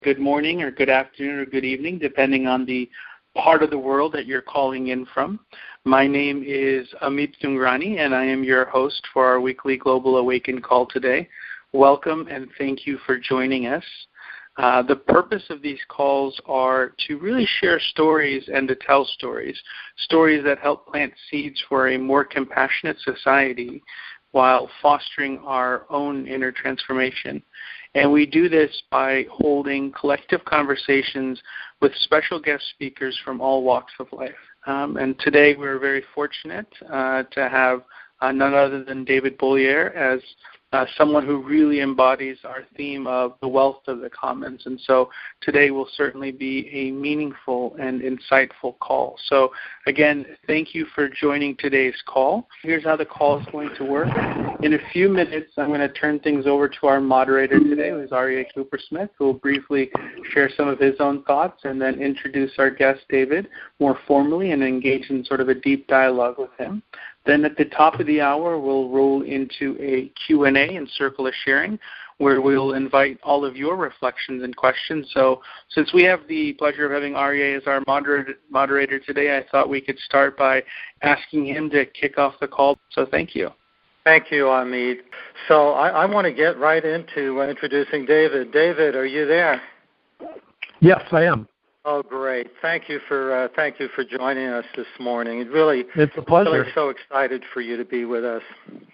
good morning or good afternoon or good evening, depending on the part of the world that you're calling in from. My name is Amit Dungrani, and I am your host for our weekly Global Awaken call today. Welcome, and thank you for joining us. The purpose of these calls are to really share stories and to tell stories that help plant seeds for a more compassionate society while fostering our own inner transformation. And we do this by holding collective conversations with special guest speakers from all walks of life. And today we're very fortunate to have none other than David Bollier as someone who really embodies our theme of the wealth of the commons. And so today will certainly be a meaningful and insightful call. So again, thank you for joining today's call. Here's how the call is going to work. In a few minutes, I'm going to turn things over to our moderator today, who is Aryeh Cooper-Smith, who will briefly share some of his own thoughts and then introduce our guest, David, more formally and engage in sort of a deep dialogue with him. Then at the top of the hour, we'll roll into a Q&A and circle of sharing, where we'll invite all of your reflections and questions. So since we have the pleasure of having Aryeh as our moderator today, I thought we could start by asking him to kick off the call. So thank you. Thank you, Amit. So I want to get right into introducing David. David, are you there? Yes, I am. Oh, great! Thank you for joining us this morning. It's a pleasure. Really so excited for you to be with us.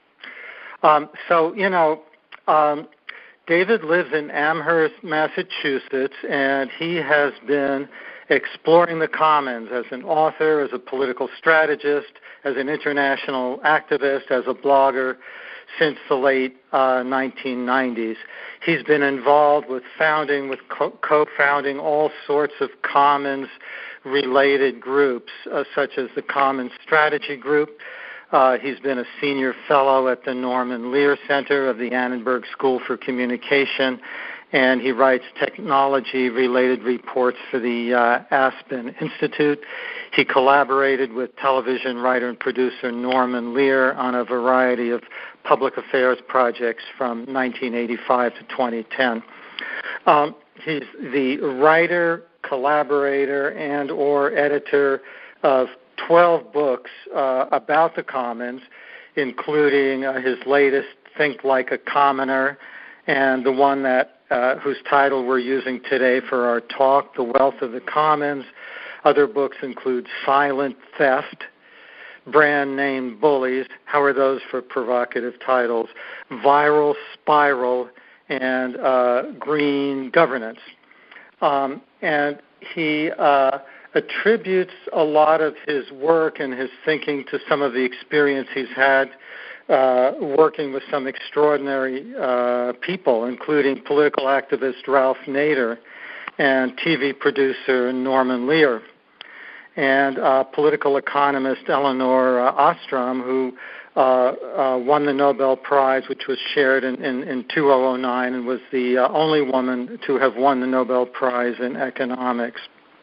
David lives in Amherst, Massachusetts, and he has been exploring the commons as an author, as a political strategist, as an international activist, as a blogger since the late 1990s. He's been involved with co-founding all sorts of commons-related groups, such as the Commons Strategy Group. He's been a senior fellow at the Norman Lear Center of the Annenberg School for Communication, and he writes technology-related reports for the Aspen Institute. He collaborated with television writer and producer Norman Lear on a variety of public affairs projects from 1985 to 2010. He's the writer, collaborator, and or editor of 12 books about the commons, including his latest, Think Like a Commoner, and the one that whose title we're using today for our talk, The Wealth of the Commons. Other books include Silent Theft, Brand Name Bullies, how are those for provocative titles, Viral Spiral, and Green Governance. And he attributes a lot of his work and his thinking to some of the experience he's had working with some extraordinary people, including political activist Ralph Nader and TV producer Norman Lear, and political economist Elinor Ostrom, who won the Nobel Prize, which was shared in 2009 and was the only woman to have won the Nobel Prize in economics.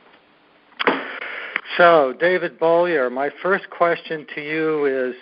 So, David Bollier, my first question to you is,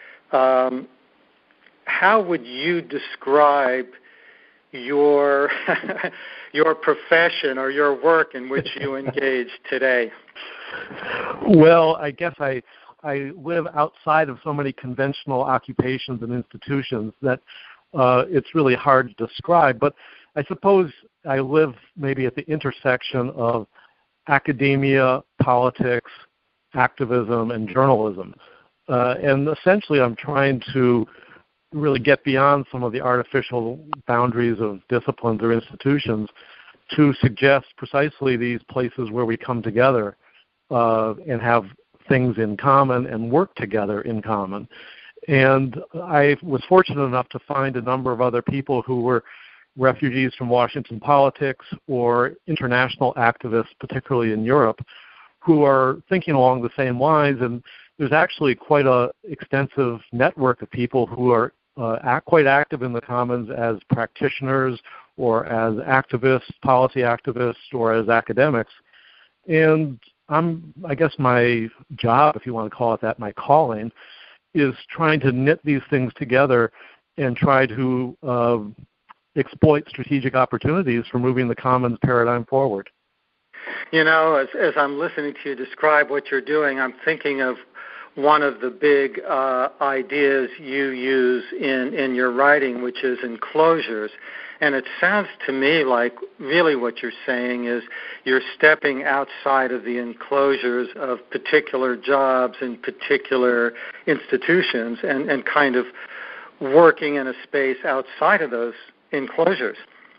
how would you describe your your profession or your work in which you engage today? Well, I guess I live outside of so many conventional occupations and institutions that it's really hard to describe. But I suppose I live maybe at the intersection of academia, politics, activism, and journalism. And essentially I'm trying to really get beyond some of the artificial boundaries of disciplines or institutions to suggest precisely these places where we come together and have things in common and work together in common. And I was fortunate enough to find a number of other people who were refugees from Washington politics or international activists, particularly in Europe, who are thinking along the same lines. And there's actually quite an extensive network of people who are quite active in the commons as practitioners or as activists, policy activists, or as academics. And I guess my job, if you want to call it that, my calling, is trying to knit these things together and try to exploit strategic opportunities for moving the commons paradigm forward. You know, as I'm listening to you describe what you're doing, I'm thinking of one of the big ideas you use in your writing, which is enclosures. And it sounds to me like really what you're saying is you're stepping outside of the enclosures of particular jobs and particular institutions and kind of working in a space outside of those enclosures.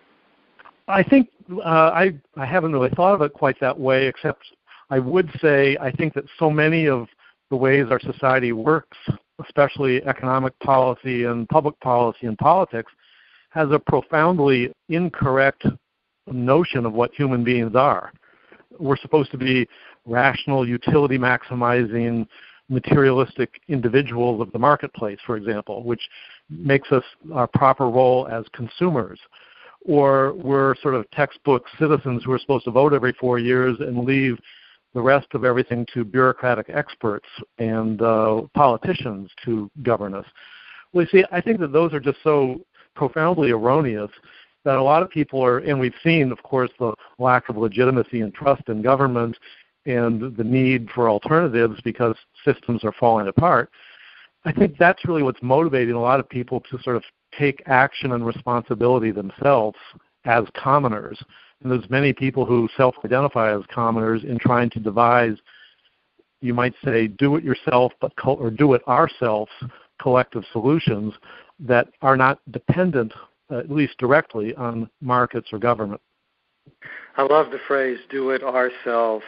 I think I haven't really thought of it quite that way, except I would say I think that so many of the ways our society works, especially economic policy and public policy and politics, has a profoundly incorrect notion of what human beings are. We're supposed to be rational, utility-maximizing, materialistic individuals of the marketplace, for example, which makes us our proper role as consumers. Or we're sort of textbook citizens who are supposed to vote every 4 years and leave the rest of everything to bureaucratic experts and politicians to govern us. Well, you see, I think that those are just so profoundly erroneous that a lot of people are, and we've seen, of course, the lack of legitimacy and trust in government and the need for alternatives because systems are falling apart. I think that's really what's motivating a lot of people to sort of take action and responsibility themselves as commoners. And there's many people who self-identify as commoners in trying to devise, you might say, do it yourself, or do it ourselves collective solutions that are not dependent, at least directly, on markets or government. I love the phrase, do it ourselves.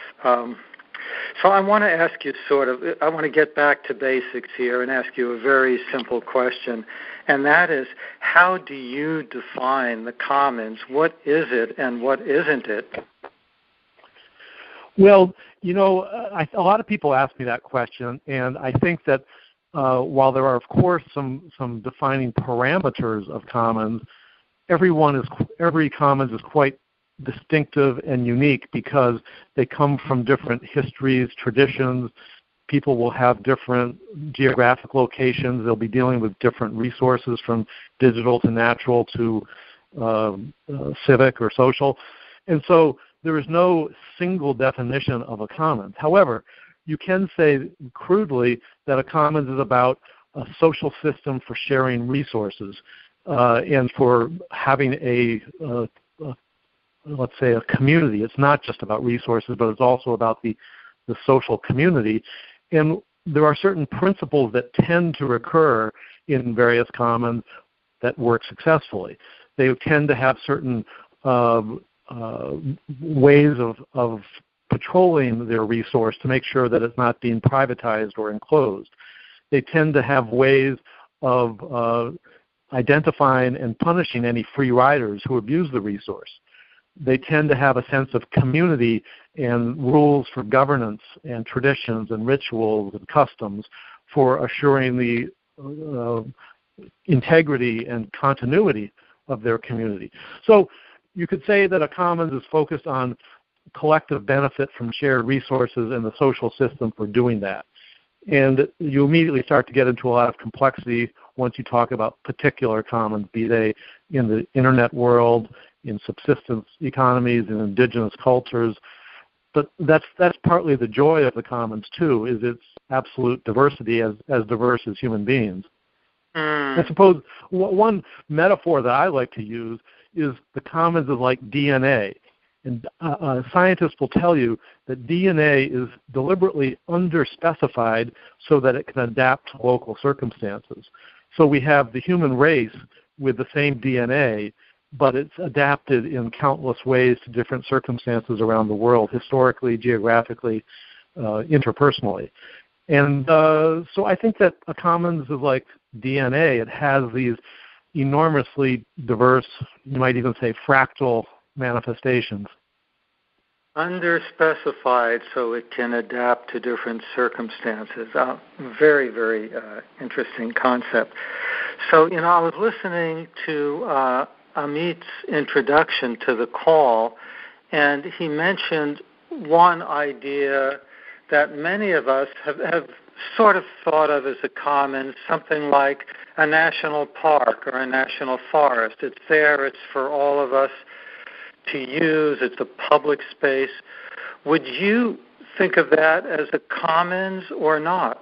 So I want to ask you I want to get back to basics here and ask you a very simple question, and that is, how do you define the commons? What is it and what isn't it? Well, you know, a lot of people ask me that question, and I think that while there are, of course, some defining parameters of commons, every commons is quite distinctive and unique because they come from different histories, traditions. People will have different geographic locations. They'll be dealing with different resources, from digital to natural to civic or social. And so there is no single definition of a commons. However, you can say crudely that a commons is about a social system for sharing resources and for having let's say, a community. It's not just about resources, but it's also about the social community. And there are certain principles that tend to recur in various commons that work successfully. They tend to have certain ways of patrolling their resource to make sure that it's not being privatized or enclosed. They tend to have ways of identifying and punishing any free riders who abuse the resource. They tend to have a sense of community and rules for governance and traditions and rituals and customs for assuring the integrity and continuity of their community. So you could say that a commons is focused on collective benefit from shared resources and the social system for doing that. And you immediately start to get into a lot of complexity once you talk about particular commons, be they in the internet world, in subsistence economies, in indigenous cultures. But that's partly the joy of the commons too, is its absolute diversity as diverse as human beings. I suppose one metaphor that I like to use is the commons is like DNA. And scientists will tell you that DNA is deliberately underspecified so that it can adapt to local circumstances. So we have the human race with the same DNA, but it's adapted in countless ways to different circumstances around the world, historically, geographically, interpersonally. And so I think that a commons is like DNA. It has these enormously diverse, you might even say fractal manifestations. Underspecified so it can adapt to different circumstances. Very, very interesting concept. So, I was listening to Amit's introduction to the call, and he mentioned one idea that many of us have sort of thought of as a commons, something like a national park or a national forest. It's there, it's for all of us to use, it's a public space. Would you think of that as a commons or not?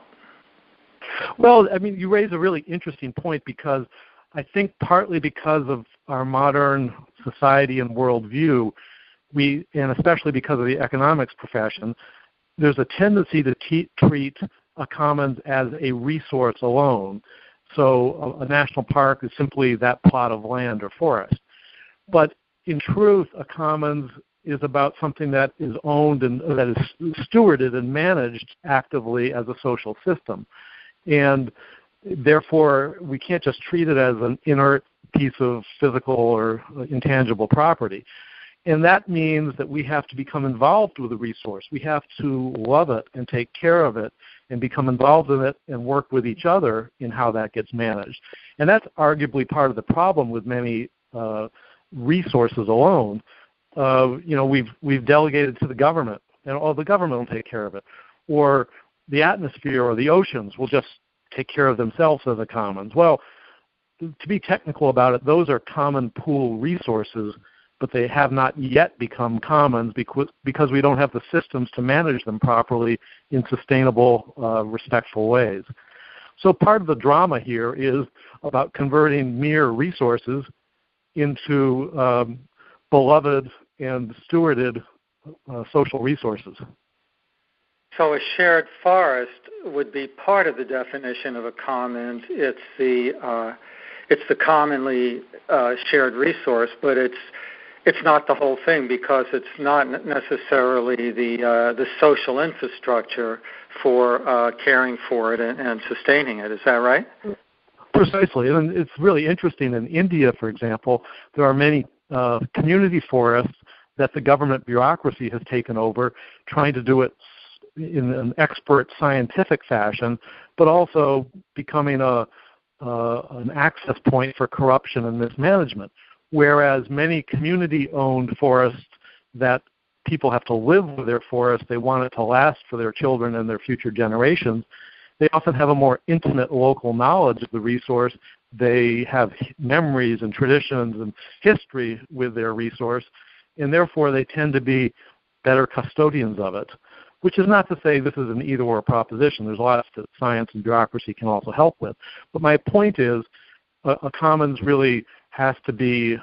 Well, I mean, you raise a really interesting point, because I think partly because of our modern society and worldview, and especially because of the economics profession, there's a tendency to treat a commons as a resource alone. So a national park is simply that plot of land or forest. But in truth, a commons is about something that is owned and that is stewarded and managed actively as a social system. And therefore, we can't just treat it as an inert piece of physical or intangible property. And that means that we have to become involved with the resource. We have to love it and take care of it and become involved in it and work with each other in how that gets managed. And that's arguably part of the problem with many resources alone. We've delegated to the government, and the government will take care of it. Or the atmosphere or the oceans will just take care of themselves as a commons. Well, to be technical about it, those are common pool resources, but they have not yet become commons because we don't have the systems to manage them properly in sustainable, respectful ways. So part of the drama here is about converting mere resources into beloved and stewarded social resources. So a shared forest would be part of the definition of a commons. It's the commonly shared resource, but it's not the whole thing, because it's not necessarily the social infrastructure for caring for it and sustaining it. Is that right? Precisely, and it's really interesting. In India, for example, there are many community forests that the government bureaucracy has taken over, trying to do it in an expert scientific fashion, but also becoming an access point for corruption and mismanagement. Whereas many community-owned forests that people have to live with their forest, they want it to last for their children and their future generations, they often have a more intimate local knowledge of the resource. They have memories and traditions and history with their resource, and therefore they tend to be better custodians of it, which is not to say this is an either-or proposition. There's lots that science and bureaucracy can also help with. But my point is a commons really has to be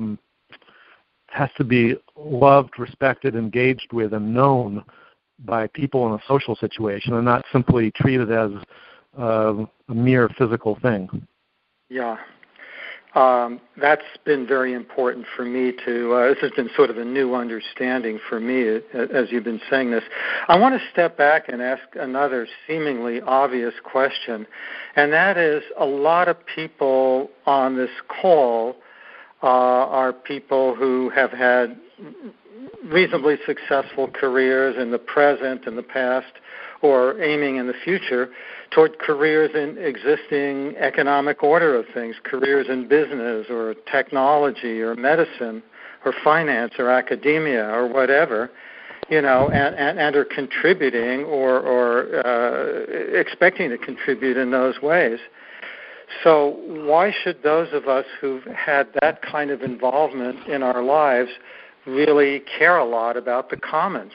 loved, respected, engaged with, and known by people in a social situation, and not simply treated as a mere physical thing. Yeah. That's been very important for me to, this has been sort of a new understanding for me as you've been saying this. I want to step back and ask another seemingly obvious question, and that is, a lot of people on this call are people who have had reasonably successful careers in the present and the past, or aiming in the future toward careers in existing economic order of things, careers in business or technology or medicine or finance or academia or whatever, and are contributing or expecting to contribute in those ways. So why should those of us who've had that kind of involvement in our lives really care a lot about the commons?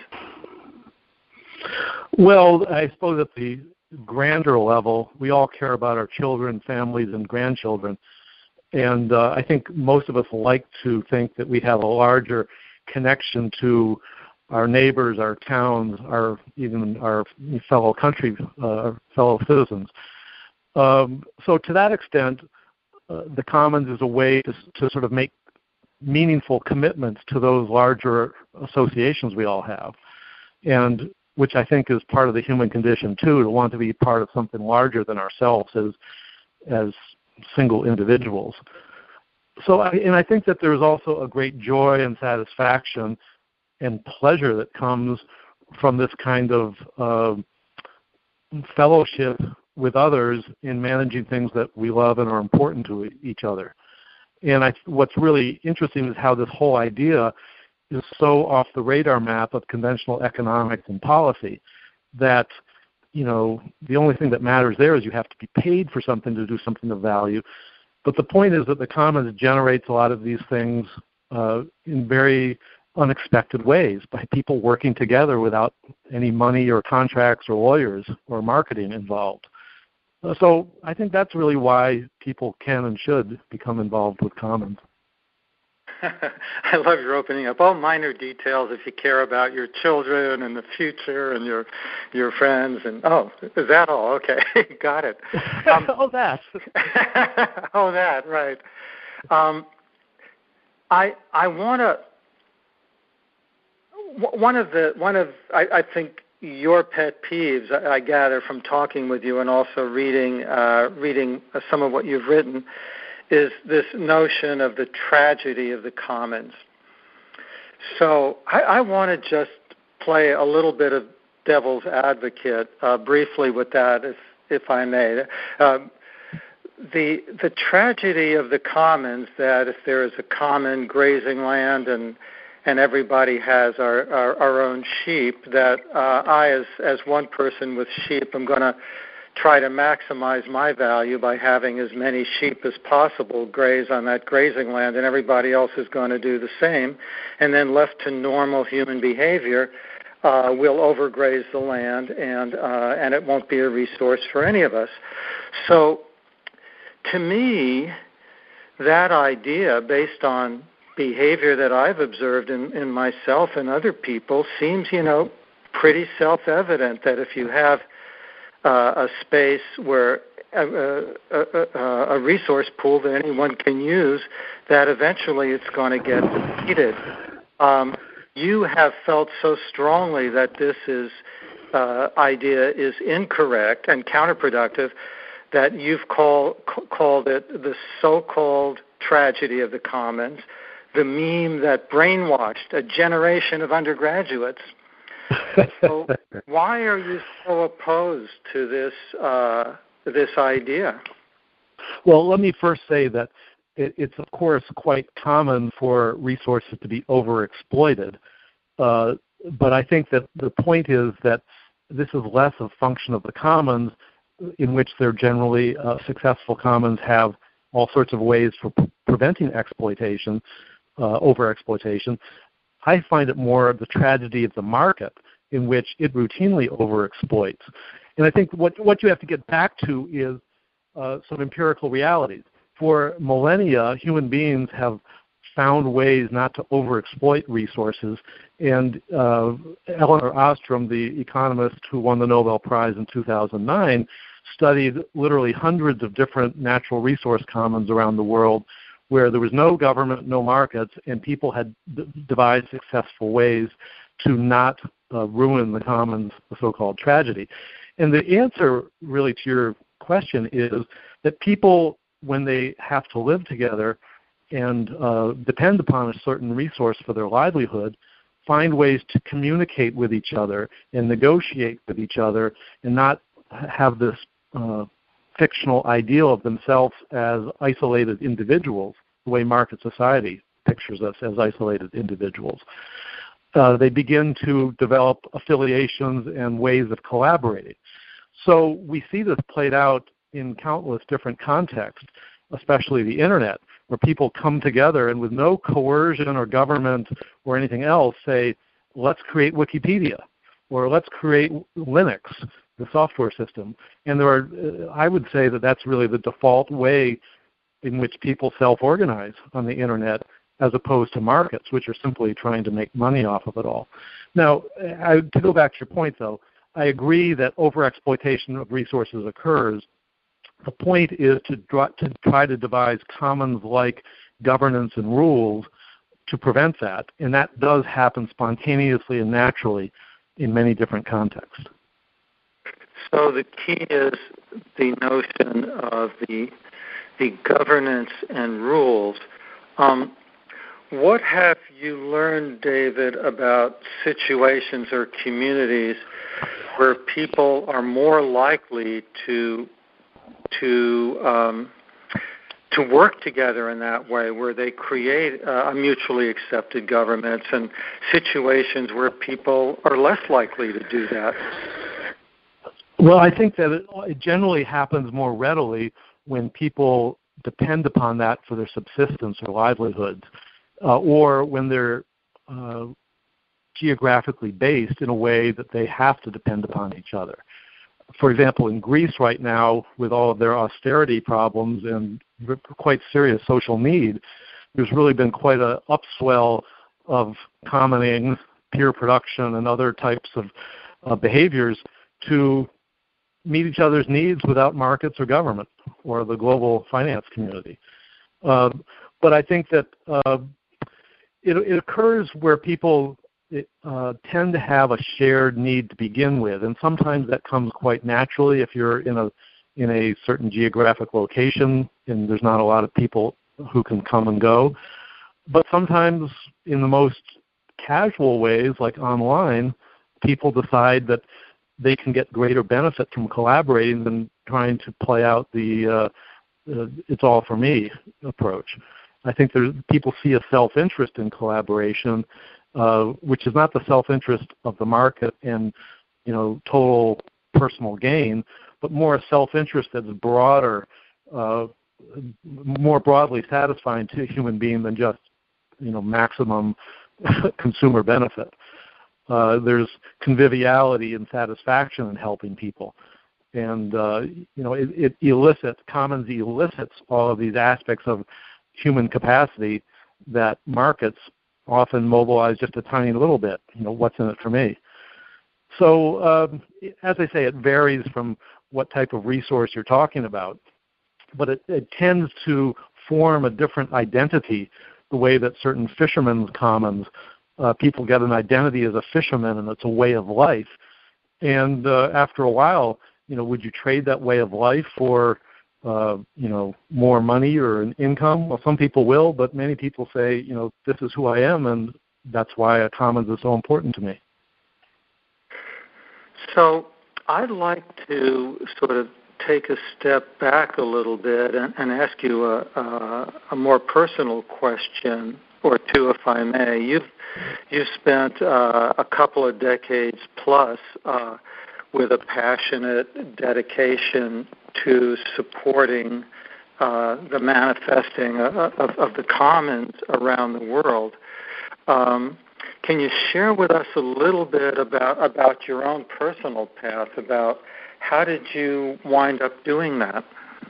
Well, I suppose at the grander level, we all care about our children, families, and grandchildren. And I think most of us like to think that we have a larger connection to our neighbors, our towns, even our fellow country, fellow citizens. So to that extent, the commons is a way to sort of make meaningful commitments to those larger associations we all have, and which I think is part of the human condition too, to want to be part of something larger than ourselves as single individuals. So I think that there's also a great joy and satisfaction and pleasure that comes from this kind of fellowship with others in managing things that we love and are important to each other. And what's really interesting is how this whole idea is so off the radar map of conventional economics and policy that the only thing that matters there is you have to be paid for something to do something of value. But the point is that the commons generates a lot of these things in very unexpected ways by people working together without any money or contracts or lawyers or marketing involved. So I think that's really why people can and should become involved with commons. I love your opening up. All minor details if you care about your children and the future and your friends. And is that all? Okay, got it. That. That, right. I want to. One of I think your pet peeves, I gather from talking with you and also reading some of what you've written, is this notion of the tragedy of the commons. So I want to just play a little bit of devil's advocate briefly with that, if I may. The tragedy of the commons, that if there is a common grazing land and everybody has our own sheep, that I, as one person with sheep, am going to try to maximize my value by having as many sheep as possible graze on that grazing land, and everybody else is going to do the same. And then left to normal human behavior, we'll overgraze the land, and it won't be a resource for any of us. So to me, that idea, based on behavior that I've observed in myself and other people, seems, pretty self-evident that if you have a space where a resource pool that anyone can use, that eventually it's going to get depleted. You have felt so strongly that this idea is incorrect and counterproductive that you've called it the so-called tragedy of the commons, the meme that brainwashed a generation of undergraduates. So why are you so opposed to this idea? Well, let me first say that it's, of course, quite common for resources to be overexploited. But I think that the point is that this is less a function of the commons, in which they're generally successful commons have all sorts of ways for preventing exploitation, overexploitation. I find it more of the tragedy of the market in which it routinely overexploits. And I think what you have to get back to is some empirical realities. For millennia, human beings have found ways not to overexploit resources. And Elinor Ostrom, the economist who won the Nobel Prize in 2009, studied literally hundreds of different natural resource commons around the world where there was no government, no markets, and people had devised successful ways to not ruin the commons, the so-called tragedy. And the answer really to your question is that people, when they have to live together and depend upon a certain resource for their livelihood, find ways to communicate with each other and negotiate with each other and not have this fictional ideal of themselves as isolated individuals, the way market society pictures us as isolated individuals. They begin to develop affiliations and ways of collaborating. So we see this played out in countless different contexts, especially the Internet, where people come together and with no coercion or government or anything else say, let's create Wikipedia, or let's create Linux, the software system. And there are, I would say that that's really the default way in which people self-organize on the Internet, as opposed to markets, which are simply trying to make money off of it all. Now, to go back to your point, though, I agree that overexploitation of resources occurs. The point is to try to devise commons-like governance and rules to prevent that, and that does happen spontaneously and naturally in many different contexts. So the key is the notion of the governance and rules. What have you learned, David, about situations or communities where people are more likely to work together in that way, where they create a mutually accepted governments, and situations where people are less likely to do that? Well, I think that it generally happens more readily when people depend upon that for their subsistence or livelihoods, or when they're geographically based in a way that they have to depend upon each other. For example, in Greece right now, with all of their austerity problems and quite serious social need, there's really been quite an upswell of commoning, peer production, and other types of behaviors to meet each other's needs without markets or government or the global finance community. But I think that it occurs where people tend to have a shared need to begin with, and sometimes that comes quite naturally if you're in a certain geographic location and there's not a lot of people who can come and go. But sometimes in the most casual ways, like online, people decide that they can get greater benefit from collaborating than trying to play out the it's all for me approach. I think people see a self-interest in collaboration, which is not the self-interest of the market and total personal gain, but more a self-interest that's broader, more broadly satisfying to a human being than just maximum consumer benefit. There's conviviality and satisfaction in helping people, and Commons elicits all of these aspects of human capacity that markets often mobilize just a tiny little bit. What's in it for me? So, as I say, it varies from what type of resource you're talking about, but it tends to form a different identity the way that certain fishermen's commons, people get an identity as a fisherman, and it's a way of life. And after a while, would you trade that way of life for, more money or an income? Well, some people will, but many people say, this is who I am, and that's why a commons is so important to me. So I'd like to sort of take a step back a little bit and ask you a more personal question or two, if I may. You've spent a couple of decades plus with a passionate dedication to supporting the manifesting of the commons around the world. Can you share with us a little bit about your own personal path, about how did you wind up doing that?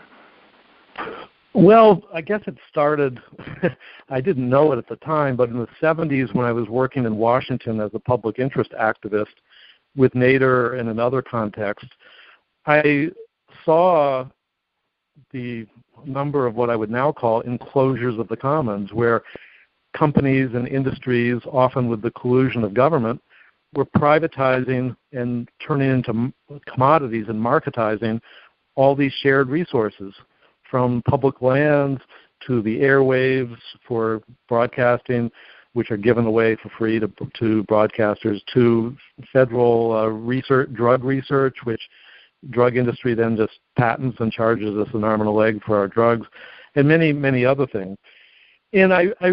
Well, I guess it started, I didn't know it at the time, but in the 70s when I was working in Washington as a public interest activist with Nader and in other contexts, I saw the number of what I would now call enclosures of the commons, where companies and industries, often with the collusion of government, were privatizing and turning into commodities and marketizing all these shared resources, from public lands to the airwaves for broadcasting, which are given away for free to broadcasters, to federal drug research, which drug industry then just patents and charges us an arm and a leg for our drugs, and many, many other things. And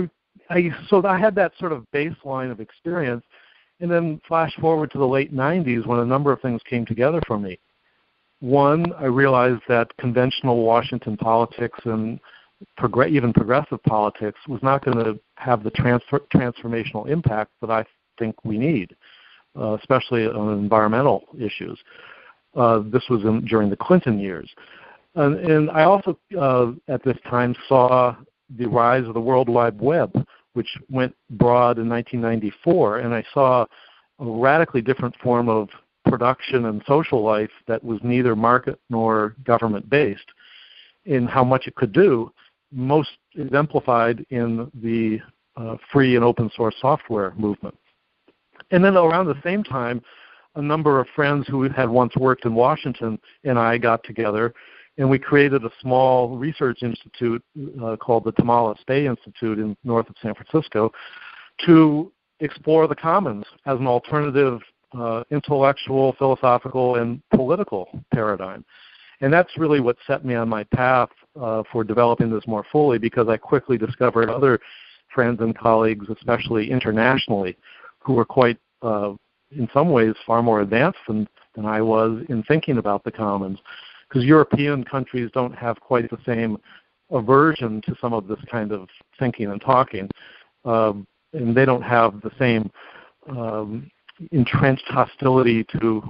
so I had that sort of baseline of experience, and then flash forward to the late 90s when a number of things came together for me. One, I realized that conventional Washington politics and even progressive politics was not going to have the transformational impact that I think we need, especially on environmental issues. This was during the Clinton years. And I also, at this time, saw the rise of the World Wide Web, which went broad in 1994, and I saw a radically different form of production and social life that was neither market nor government-based in how much it could do, most exemplified in the free and open source software movement. And then around the same time, a number of friends who had once worked in Washington and I got together, and we created a small research institute called the Tamales Bay Institute north of San Francisco to explore the commons as an alternative intellectual, philosophical, and political paradigm. And that's really what set me on my path for developing this more fully, because I quickly discovered other friends and colleagues, especially internationally, who were quite, in some ways, far more advanced than than I was in thinking about the commons, because European countries don't have quite the same aversion to some of this kind of thinking and talking, and they don't have the same entrenched hostility to,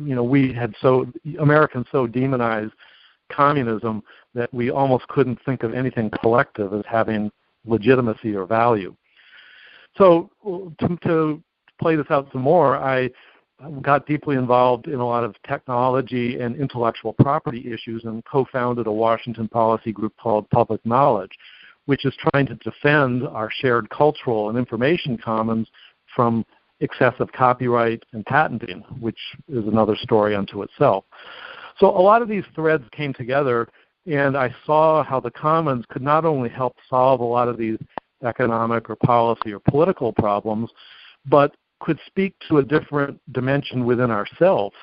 Americans so demonized communism that we almost couldn't think of anything collective as having legitimacy or value. So to play this out some more, I got deeply involved in a lot of technology and intellectual property issues and co-founded a Washington policy group called Public Knowledge, which is trying to defend our shared cultural and information commons from excessive copyright and patenting, which is another story unto itself. So a lot of these threads came together, and I saw how the commons could not only help solve a lot of these economic or policy or political problems, but could speak to a different dimension within ourselves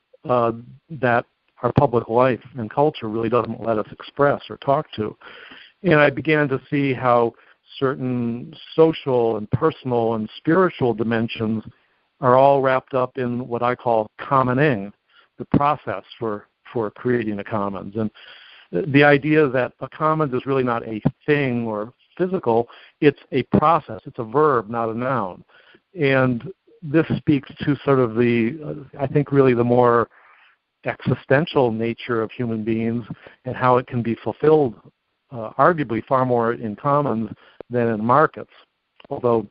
that our public life and culture really doesn't let us express or talk to. And I began to see how certain social and personal and spiritual dimensions are all wrapped up in what I call commoning, the process for creating a commons. And the idea that a commons is really not a thing or physical, it's a process, it's a verb, not a noun. And this speaks to sort of I think really the more existential nature of human beings and how it can be fulfilled arguably far more in commons than in markets. Although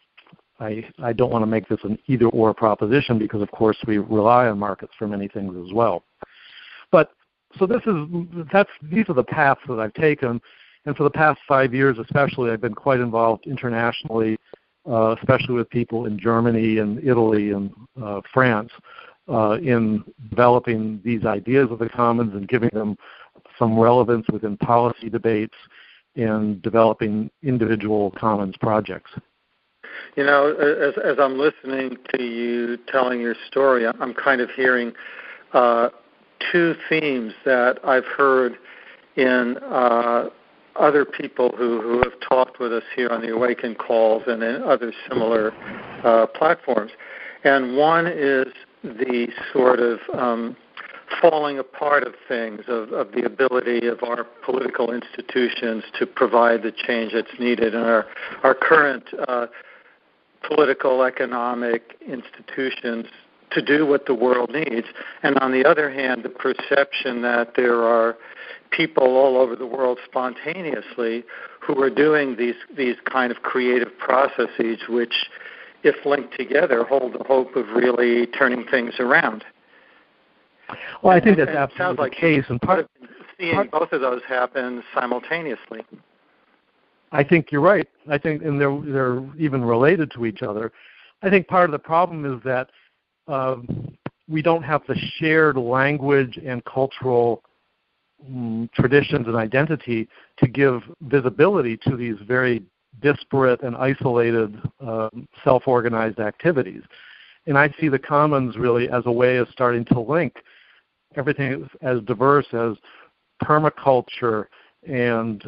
I don't want to make this an either-or proposition because, of course, we rely on markets for many things as well. But so these are the paths that I've taken, and for the past 5 years especially, I've been quite involved internationally, especially with people in Germany and Italy and France, in developing these ideas of the commons and giving them some relevance within policy debates and developing individual commons projects. You know, as I'm listening to you telling your story, I'm kind of hearing two themes that I've heard in other people who have talked with us here on the Awaken calls and in other similar platforms. And one is the sort of falling apart of things, of the ability of our political institutions to provide the change that's needed in our current political, economic institutions to do what the world needs. And on the other hand, the perception that there are people all over the world spontaneously who are doing these kind of creative processes which, if linked together, hold the hope of really turning things around. Well, I think that's absolutely the case. And seeing both of those happen simultaneously. I think you're right. I think, and they're even related to each other. I think part of the problem is that we don't have the shared language and cultural traditions and identity to give visibility to these very disparate and isolated self-organized activities. And I see the commons really as a way of starting to link everything as diverse as permaculture and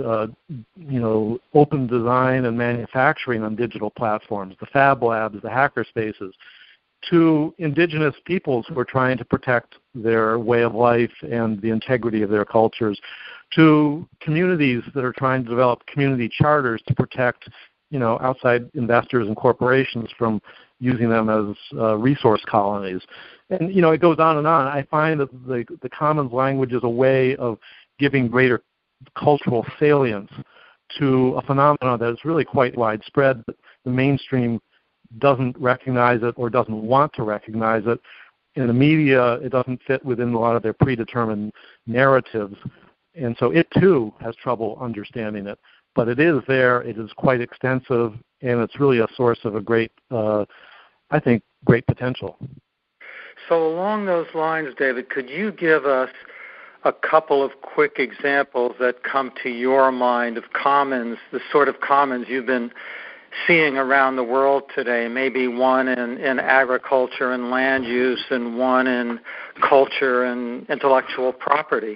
open design and manufacturing on digital platforms, the Fab Labs, the hacker spaces, to indigenous peoples who are trying to protect their way of life and the integrity of their cultures, to communities that are trying to develop community charters to protect, outside investors and corporations from using them as resource colonies. And, it goes on and on. I find that the commons language is a way of giving greater cultural salience to a phenomenon that is really quite widespread, but the mainstream doesn't recognize it or doesn't want to recognize it. In the media, it doesn't fit within a lot of their predetermined narratives. And so it, too, has trouble understanding it. But it is there. It is quite extensive, and it's really a source of a great, great potential. So along those lines, David, could you give us a couple of quick examples that come to your mind of commons, the sort of commons you've been seeing around the world today, maybe one in agriculture and land use and one in culture and intellectual property?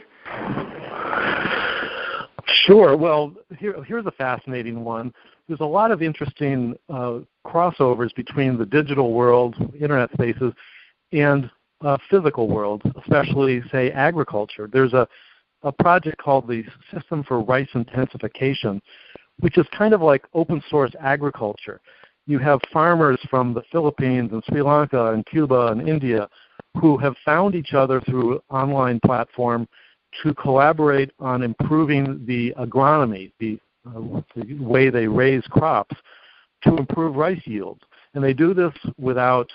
Sure. Well, here's a fascinating one. There's a lot of interesting crossovers between the digital world, internet spaces, and physical world, especially, say, agriculture. There's a project called the System for Rice Intensification, which is kind of like open source agriculture. You have farmers from the Philippines and Sri Lanka and Cuba and India who have found each other through online platform to collaborate on improving the agronomy, the way they raise crops, to improve rice yields. And they do this without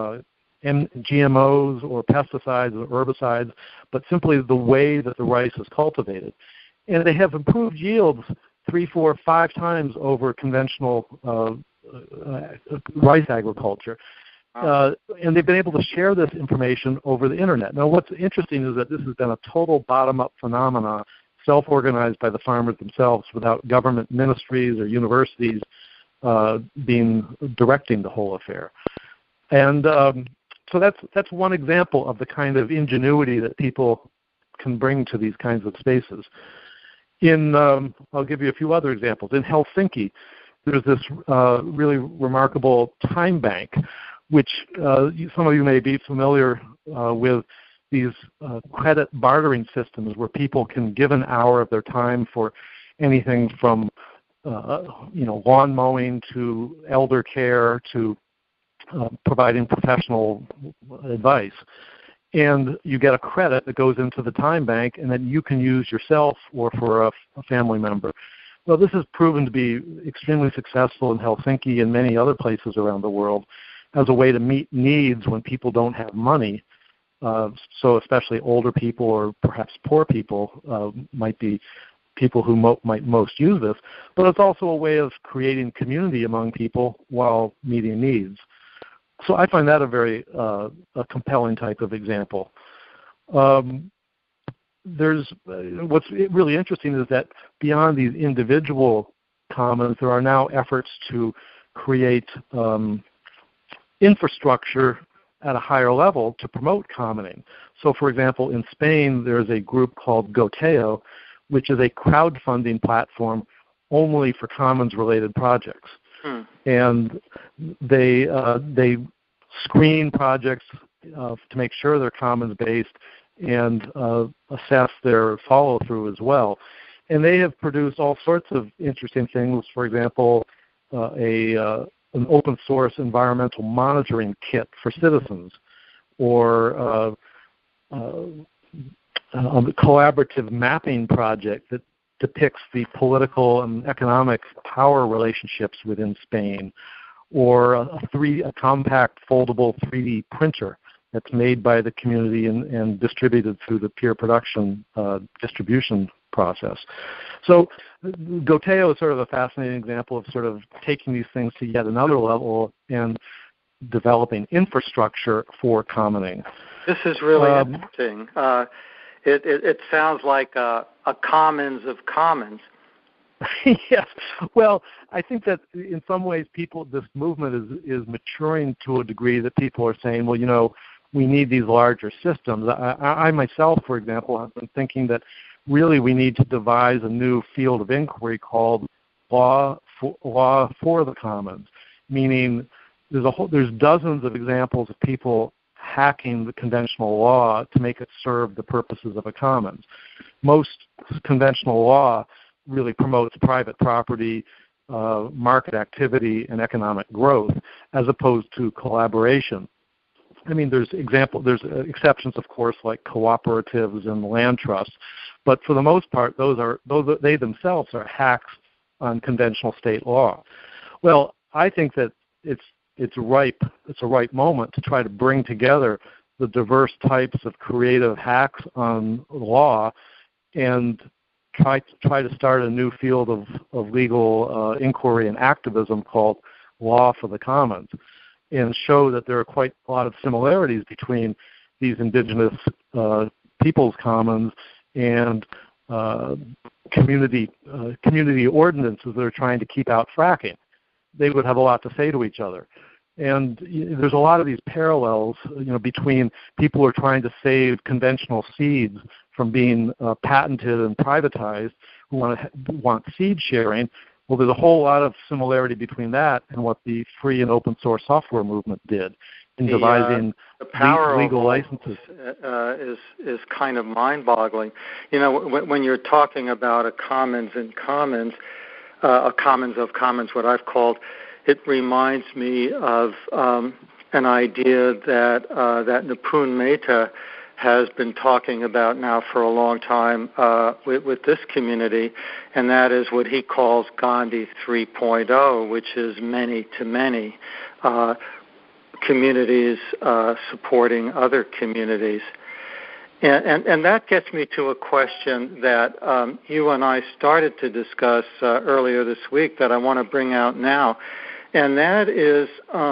GMOs or pesticides or herbicides, but simply the way that the rice is cultivated. And they have improved yields 3, 4, 5 times over conventional rice agriculture. And they've been able to share this information over the Internet. Now, what's interesting is that this has been a total bottom-up phenomena, self-organized by the farmers themselves without government ministries or universities directing the whole affair. And so that's one example of the kind of ingenuity that people can bring to these kinds of spaces. I'll give you a few other examples. In Helsinki, there's this really remarkable time bank, which some of you may be familiar with, these credit bartering systems where people can give an hour of their time for anything from lawn mowing to elder care to providing professional advice. And you get a credit that goes into the time bank and then you can use yourself or for a family member. Well, this has proven to be extremely successful in Helsinki and many other places around the world as a way to meet needs when people don't have money. So especially older people or perhaps poor people might be people who might most use this. But it's also a way of creating community among people while meeting needs. So I find that a very a compelling type of example. What's really interesting is that beyond these individual commons, there are now efforts to create infrastructure at a higher level to promote commoning. So, for example, in Spain, there's a group called Goteo, which is a crowdfunding platform only for commons-related projects. And they screen projects to make sure they're commons-based and assess their follow-through as well. And they have produced all sorts of interesting things. For example, an open-source environmental monitoring kit for citizens, or a collaborative mapping project that depicts the political and economic power relationships within Spain, or a compact foldable 3D printer that's made by the community and distributed through the peer production distribution process. So Goteo is sort of a fascinating example of sort of taking these things to yet another level and developing infrastructure for commoning. This is really interesting. It sounds like a commons of commons. Yes. Well, I think that in some ways this movement is maturing to a degree that people are saying, well, we need these larger systems. I myself, for example, have been thinking that really we need to devise a new field of inquiry called law for the commons, meaning there's dozens of examples of people hacking the conventional law to make it serve the purposes of a commons. Most conventional law really promotes private property, market activity, and economic growth, as opposed to collaboration. I mean, there's exceptions, of course, like cooperatives and land trusts, but for the most part, they themselves are hacks on conventional state law. Well, I think that it's a ripe moment to try to bring together the diverse types of creative hacks on law and try to start a new field of legal inquiry and activism called Law for the Commons, and show that there are quite a lot of similarities between these indigenous people's commons and community ordinances that are trying to keep out fracking. They would have a lot to say to each other. And there's a lot of these parallels, between people who are trying to save conventional seeds from being patented and privatized, who want seed sharing. Well, there's a whole lot of similarity between that and what the free and open source software movement did. in devising the power legal licenses is kind of mind-boggling. When you're talking about a commons of commons, what I've called, it reminds me of an idea that Nipun Mehta has been talking about now for a long time with this community, and that is what he calls Gandhi 3.0, which is many to many, communities supporting other communities. And that gets me to a question that you and I started to discuss earlier this week that I want to bring out now, and that is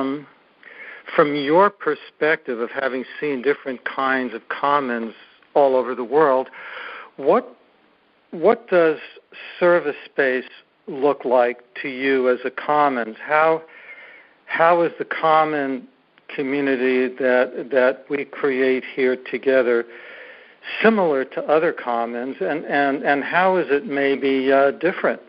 from your perspective of having seen different kinds of commons all over the world, what does service space look like to you as a commons? How is the common community that we create here together similar to other commons, and how is it maybe different?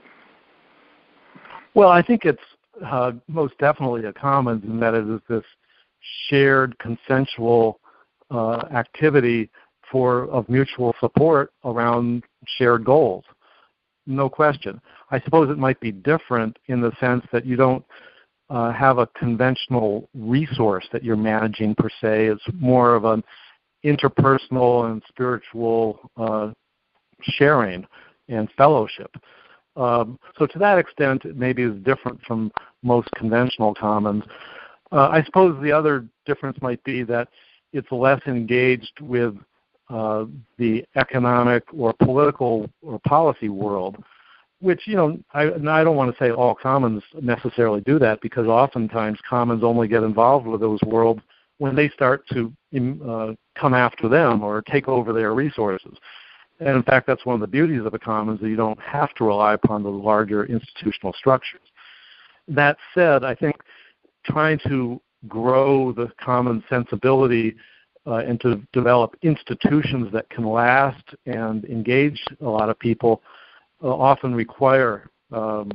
Well, I think it's most definitely a commons in that it is this shared consensual activity of mutual support around shared goals. No question. I suppose it might be different in the sense that you don't have a conventional resource that you're managing per se. It's more of an interpersonal and spiritual sharing and fellowship. So to that extent, it maybe is different from most conventional commons. I suppose the other difference might be that it's less engaged with the economic or political or policy world, which, I don't want to say all commons necessarily do that, because oftentimes commons only get involved with those worlds when they start to come after them or take over their resources. And in fact, that's one of the beauties of the commons, that you don't have to rely upon the larger institutional structures. That said, I think trying to grow the common sensibility and to develop institutions that can last and engage a lot of people often require, the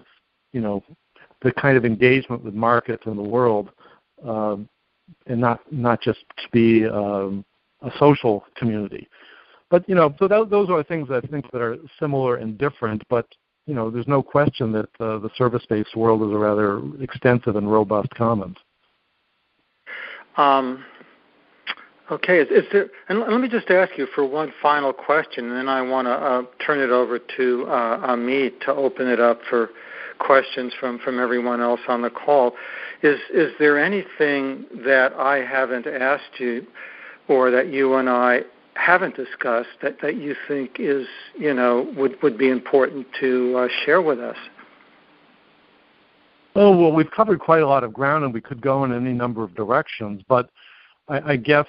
kind of engagement with markets in the world, and not just to be a social community. But so those are things I think that are similar and different. But there's no question that the service-based world is a rather extensive and robust commons. Okay. And let me just ask you for one final question, and then I want to turn it over to Amit to open it up for questions from everyone else on the call. Is there anything that I haven't asked you, or that you and I haven't discussed, that you think is would be important to share with us? Oh, well, we've covered quite a lot of ground, and we could go in any number of directions. But I guess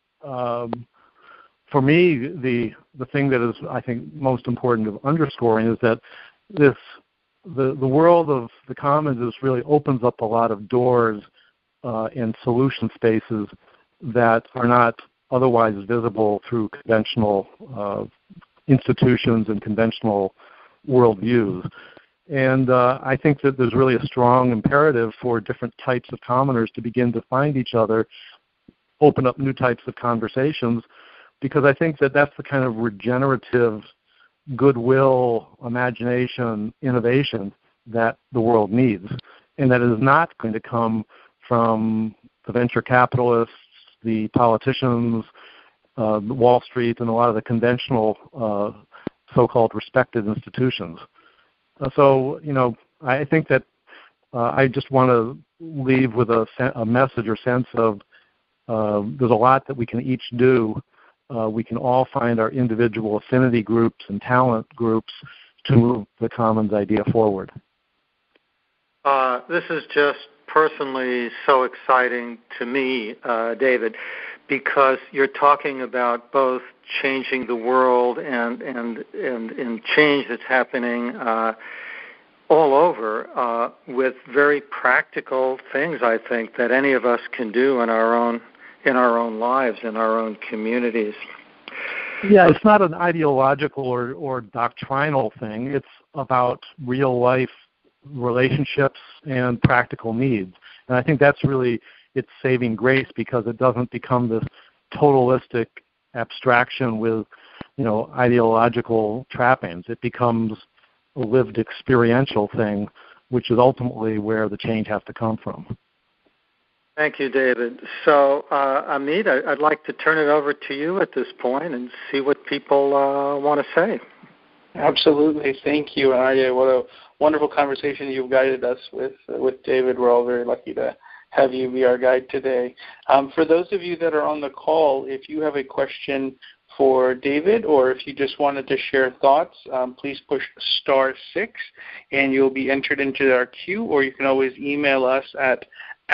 for me, the thing that is, I think, most important of underscoring is that the world of the commons really opens up a lot of doors and solution spaces that are not otherwise visible through conventional institutions and conventional worldviews. And I think that there's really a strong imperative for different types of commoners to begin to find each other, open up new types of conversations, because I think that that's the kind of regenerative goodwill, imagination, innovation that the world needs, and that is not going to come from the venture capitalists, the politicians, Wall Street, and a lot of the conventional so-called respected institutions. So, I think that I just want to leave with a message or sense of there's a lot that we can each do. We can all find our individual affinity groups and talent groups to move the commons idea forward. This is just personally so exciting to me, David, because you're talking about both changing the world and change that's happening all over with very practical things, I think, that any of us can do in our own lives, in our own communities. Yeah, it's not an ideological or doctrinal thing. It's about real life relationships and practical needs. And I think that's really its saving grace because it doesn't become this totalistic abstraction with, ideological trappings. It becomes a lived experiential thing, which is ultimately where the change has to come from. Thank you, David. So, Amit, I'd like to turn it over to you at this point and see what people want to say. Absolutely. Thank you, Arya. What a wonderful conversation you've guided us with David. We're all very lucky to have you be our guide today. For those of you that are on the call, if you have a question for David, or if you just wanted to share thoughts, please push *6 and you'll be entered into our queue, or you can always email us at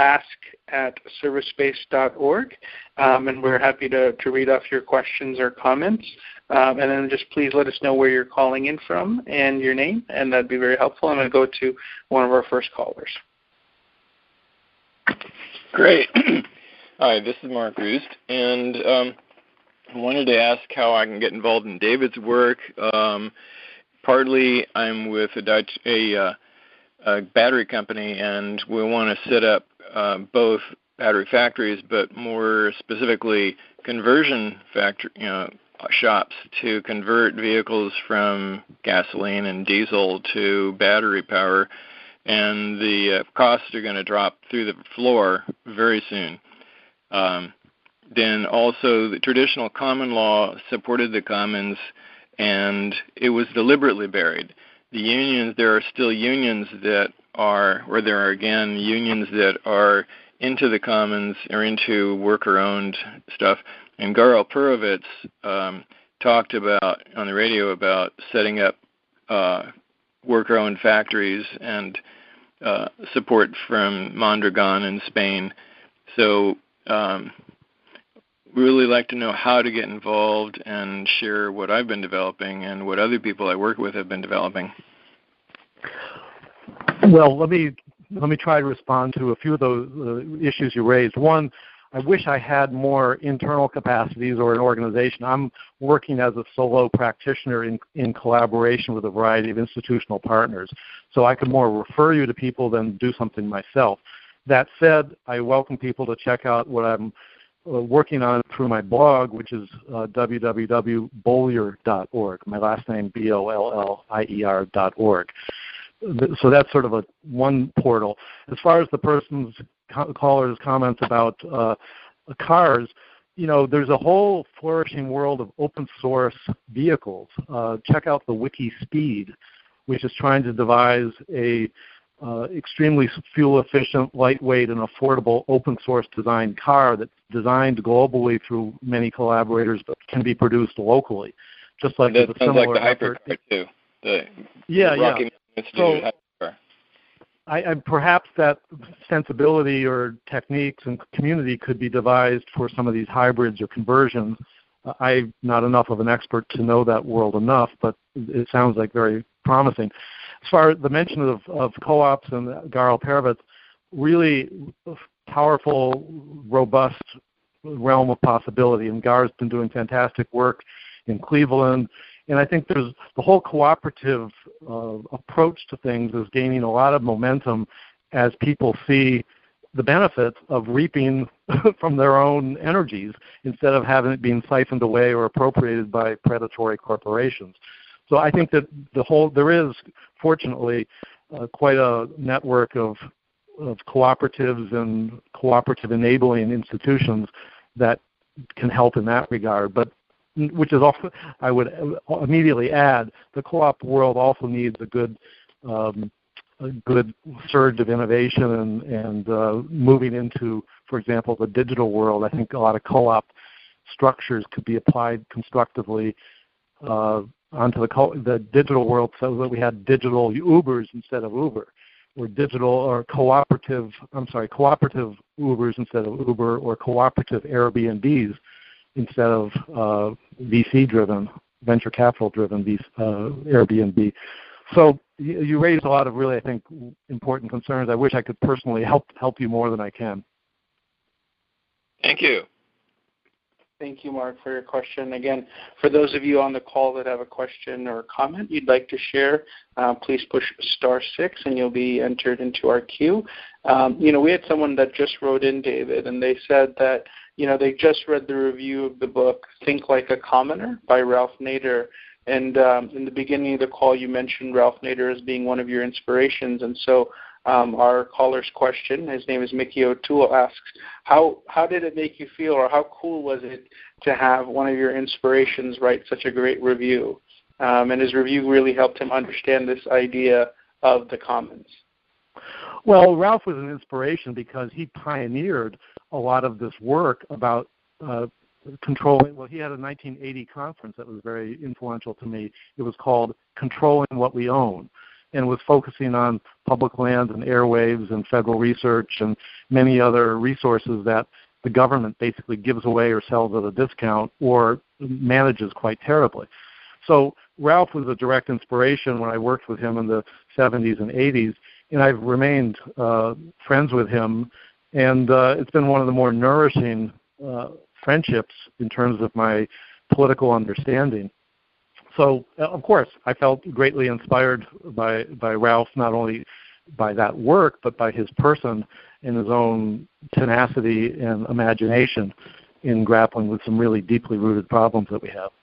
ask@servicespace.org, and we're happy to read off your questions or comments. And then just please let us know where you're calling in from and your name, and that'd be very helpful. I'm going to go to one of our first callers. Great. Hi, this is Mark Roost, and I wanted to ask how I can get involved in David's work. Partly, I'm with a battery company, and we want to set up both battery factories, but more specifically conversion shops to convert vehicles from gasoline and diesel to battery power, and the costs are going to drop through the floor very soon. Then also the traditional common law supported the commons, and it was deliberately buried. The unions, there are still unions that are, or there are again unions that are into the commons or into worker-owned stuff. And Garo Purovitz talked about on the radio about setting up worker-owned factories and support from Mondragon in Spain. So really like to know how to get involved and share what I've been developing and what other people I work with have been developing. Well, let me try to respond to a few of those issues you raised. One, I wish I had more internal capacities or an organization. I'm working as a solo practitioner in collaboration with a variety of institutional partners, so I could more refer you to people than do something myself. That said, I welcome people to check out what I'm working on through my blog, which is www.bollier.org. My last name, BOLLIER.org. So that's sort of one portal. As far as the caller's comments about cars, there's a whole flourishing world of open source vehicles. Check out the WikiSpeed, which is trying to devise a extremely fuel-efficient, lightweight, and affordable open-source designed car that's designed globally through many collaborators, but can be produced locally. Just like that sounds like the hypercar too. Rocky Institute hypercar. I perhaps that sensibility or techniques and community could be devised for some of these hybrids or conversions. I'm not enough of an expert to know that world enough, but it sounds like very promising. As far as the mention of co-ops and Garo Purovitz, really powerful, robust realm of possibility. And Garo's been doing fantastic work in Cleveland. And I think there's the whole cooperative approach to things is gaining a lot of momentum as people see the benefits of reaping from their own energies instead of having it being siphoned away or appropriated by predatory corporations. So I think that there is, fortunately, quite a network of cooperatives and cooperative enabling institutions that can help in that regard. But which is also, I would immediately add, the co-op world also needs a good surge of innovation and moving into, for example, the digital world. I think a lot of co-op structures could be applied constructively onto the digital world, so that we had digital Ubers instead of Uber, or cooperative Ubers instead of Uber, or cooperative Airbnbs instead of VC-driven, venture capital-driven Airbnb. So you raised a lot of really, I think, important concerns. I wish I could personally help you more than I can. Thank you. Thank you, Mark, for your question. Again, for those of you on the call that have a question or a comment you'd like to share, please push *6 and you'll be entered into our queue. We had someone that just wrote in, David, and they said that, they just read the review of the book Think Like a Commoner by Ralph Nader. And in the beginning of the call, you mentioned Ralph Nader as being one of your inspirations. And so our caller's question, his name is Mickey O'Toole, asks, how did it make you feel, or how cool was it to have one of your inspirations write such a great review? And his review really helped him understand this idea of the commons. Well, Ralph was an inspiration because he pioneered a lot of this work about controlling. Well, he had a 1980 conference that was very influential to me. It was called Controlling What We Own, and was focusing on public lands and airwaves and federal research and many other resources that the government basically gives away or sells at a discount or manages quite terribly. So Ralph was a direct inspiration when I worked with him in the 70s and 80s, and I've remained friends with him, and it's been one of the more nourishing friendships in terms of my political understanding. So, of course, I felt greatly inspired by Ralph, not only by that work, but by his person and his own tenacity and imagination in grappling with some really deeply rooted problems that we have.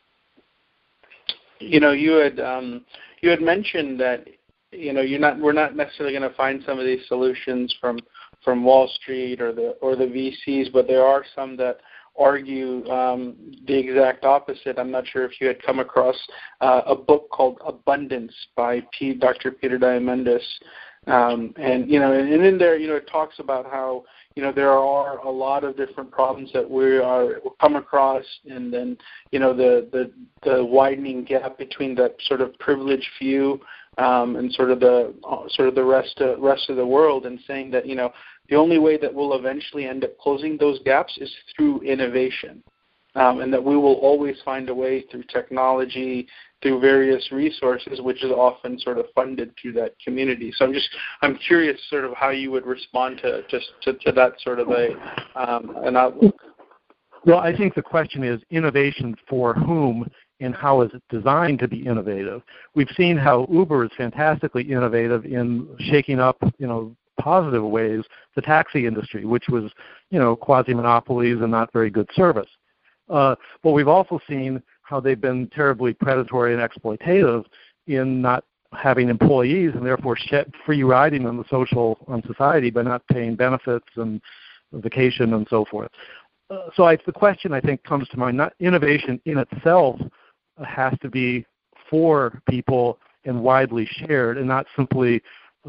You had mentioned that we're not necessarily going to find some of these solutions from Wall Street or the VCs, but there are some that argue the exact opposite. I'm not sure if you had come across a book called Abundance by Dr. Peter Diamandis. And in there, it talks about how, there are a lot of different problems that we come across, and then, the widening gap between that sort of privileged few and sort of the rest of the world, and saying that, the only way that we'll eventually end up closing those gaps is through innovation, and that we will always find a way through technology, through various resources, which is often sort of funded through that community. So I'm curious sort of how you would respond to that sort of an outlook. Well, I think the question is innovation for whom, and how is it designed to be innovative? We've seen how Uber is fantastically innovative in shaking up, positive ways, the taxi industry, which was, quasi-monopolies and not very good service. But we've also seen how they've been terribly predatory and exploitative in not having employees and therefore free riding on society by not paying benefits and vacation and so forth. So the question, I think, comes to mind, not innovation in itself has to be for people and widely shared, and not simply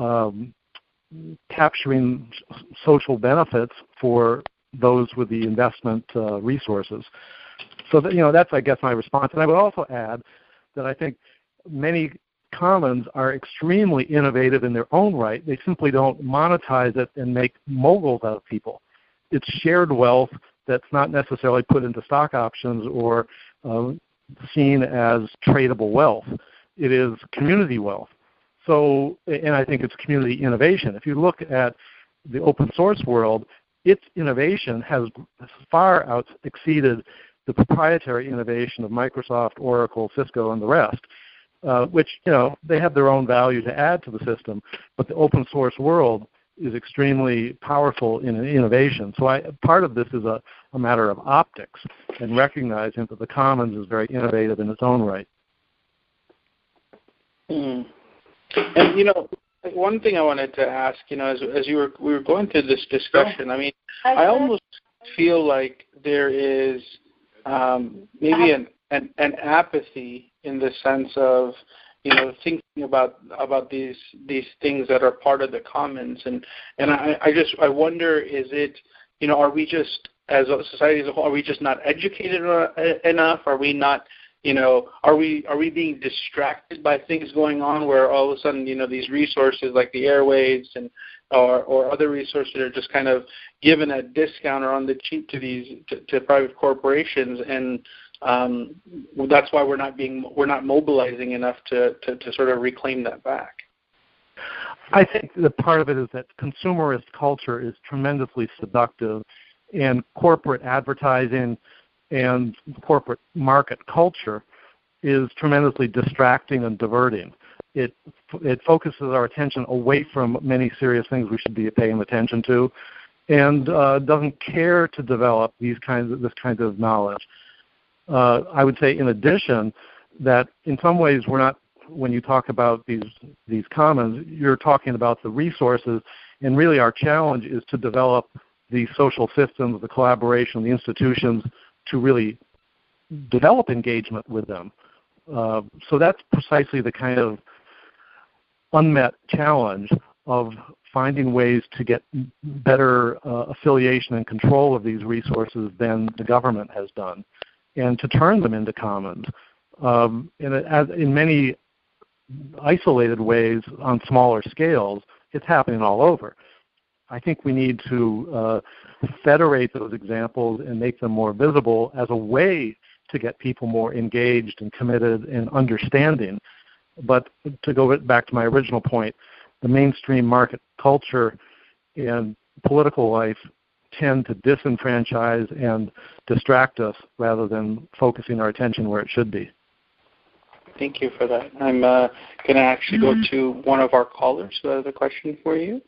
capturing social benefits for those with the investment resources. So that's, I guess, my response. And I would also add that I think many commons are extremely innovative in their own right. They simply don't monetize it and make moguls out of people. It's shared wealth that's not necessarily put into stock options or seen as tradable wealth. It is community wealth. So, and I think it's community innovation. If you look at the open source world, its innovation has far exceeded the proprietary innovation of Microsoft, Oracle, Cisco, and the rest, which, they have their own value to add to the system. But the open source world is extremely powerful in innovation. So part of this is a matter of optics and recognizing that the commons is very innovative in its own right. Mm. And, one thing I wanted to ask, as we were going through this discussion, I almost feel like there is maybe an apathy in the sense of, thinking about these things that are part of the commons, and I wonder, is it, are we just, as a society as a whole, are we just not educated enough? Are we not, are we being distracted by things going on where all of a sudden, these resources like the airwaves and or other resources are just kind of given at discount or on the cheap to private corporations, and that's why we're not mobilizing enough to sort of reclaim that back. I think that part of it is that consumerist culture is tremendously seductive, and corporate advertising and corporate market culture is tremendously distracting and diverting. It focuses our attention away from many serious things we should be paying attention to, and doesn't care to develop this kind of knowledge. I would say, in addition, that in some ways we're not. When you talk about these commons, you're talking about the resources, and really our challenge is to develop the social systems, the collaboration, the institutions to really develop engagement with them. So that's precisely the kind of unmet challenge of finding ways to get better affiliation and control of these resources than the government has done, and to turn them into commons. In many isolated ways on smaller scales, it's happening all over. I think we need to federate those examples and make them more visible as a way to get people more engaged and committed and understanding. But to go back to my original point, the mainstream market culture and political life tend to disenfranchise and distract us rather than focusing our attention where it should be. Thank you for that. I'm going to actually go to one of our callers who has a question for you.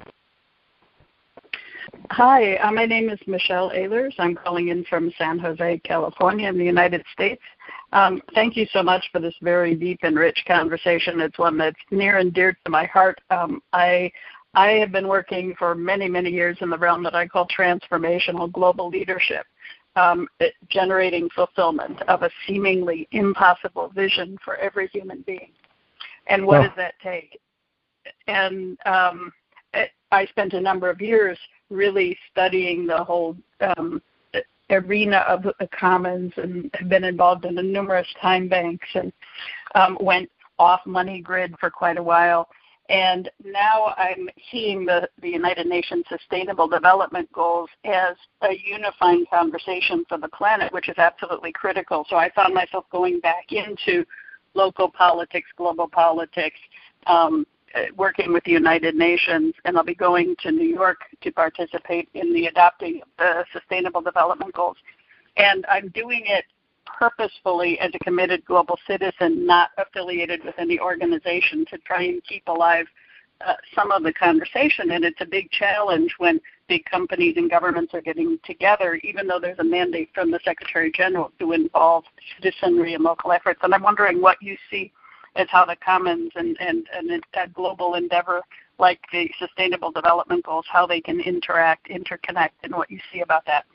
Hi, my name is Michelle Ehlers. I'm calling in from San Jose, California in the United States. Thank you so much for this very deep and rich conversation. It's one that's near and dear to my heart. I have been working for many, many years in the realm that I call transformational global leadership. Generating fulfillment of a seemingly impossible vision for every human being. And what does that take? And I spent a number of years really studying the whole arena of the commons, and have been involved in numerous time banks, and went off money grid for quite a while. And now I'm seeing the United Nations Sustainable Development Goals as a unifying conversation for the planet, which is absolutely critical. So I found myself going back into local politics, global politics, working with the United Nations, and I'll be going to New York to participate in the adopting of the Sustainable Development Goals. And I'm doing it purposefully as a committed global citizen, not affiliated with any organization, to try and keep alive some of the conversation. And it's a big challenge when big companies and governments are getting together, even though there's a mandate from the Secretary General to involve citizenry and local efforts. And I'm wondering what you see as how the commons and a global endeavor like the Sustainable Development Goals, how they can interact, interconnect, and what you see about that.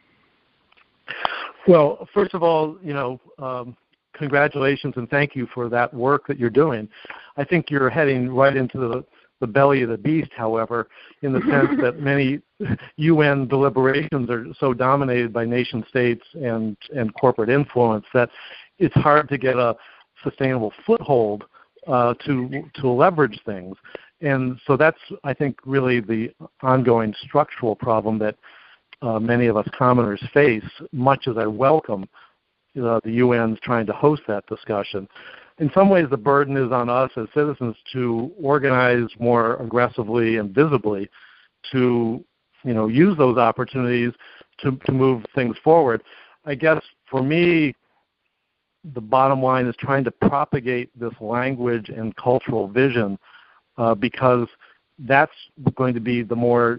Well, first of all, congratulations and thank you for that work that you're doing. I think you're heading right into the belly of the beast, however, in the sense that many UN deliberations are so dominated by nation states and corporate influence that it's hard to get a sustainable foothold to leverage things. And so that's, I think, really the ongoing structural problem that many of us commoners face, much as I welcome the UN's trying to host that discussion. In some ways, the burden is on us as citizens to organize more aggressively and visibly to, use those opportunities to move things forward. I guess for me, the bottom line is trying to propagate this language and cultural vision because that's going to be the more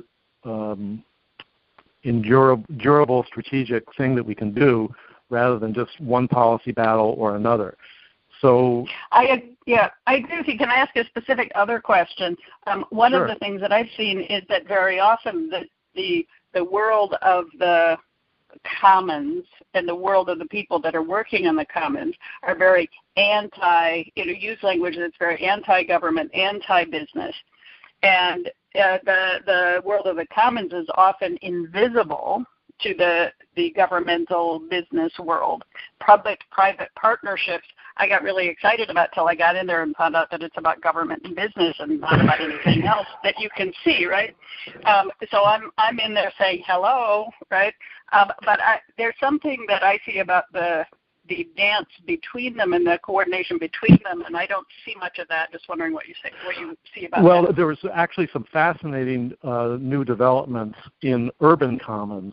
durable strategic thing that we can do rather than just one policy battle or another. So I agree with you. Can I ask a specific other question? One Sure. of the things that I've seen is that very often the world of the commons and the world of the people that are working on the commons are very use language that's very anti-government, anti-business. And the world of the commons is often invisible to the governmental business world. Public-private partnerships I got really excited about till I got in there and found out that it's about government and business and not about anything else that you can see, right? So I'm in there saying hello, right? But there's something that I see about the dance between them and the coordination between them, and I don't see much of that. Just wondering what you see about that. Well, there was actually some fascinating new developments in urban commons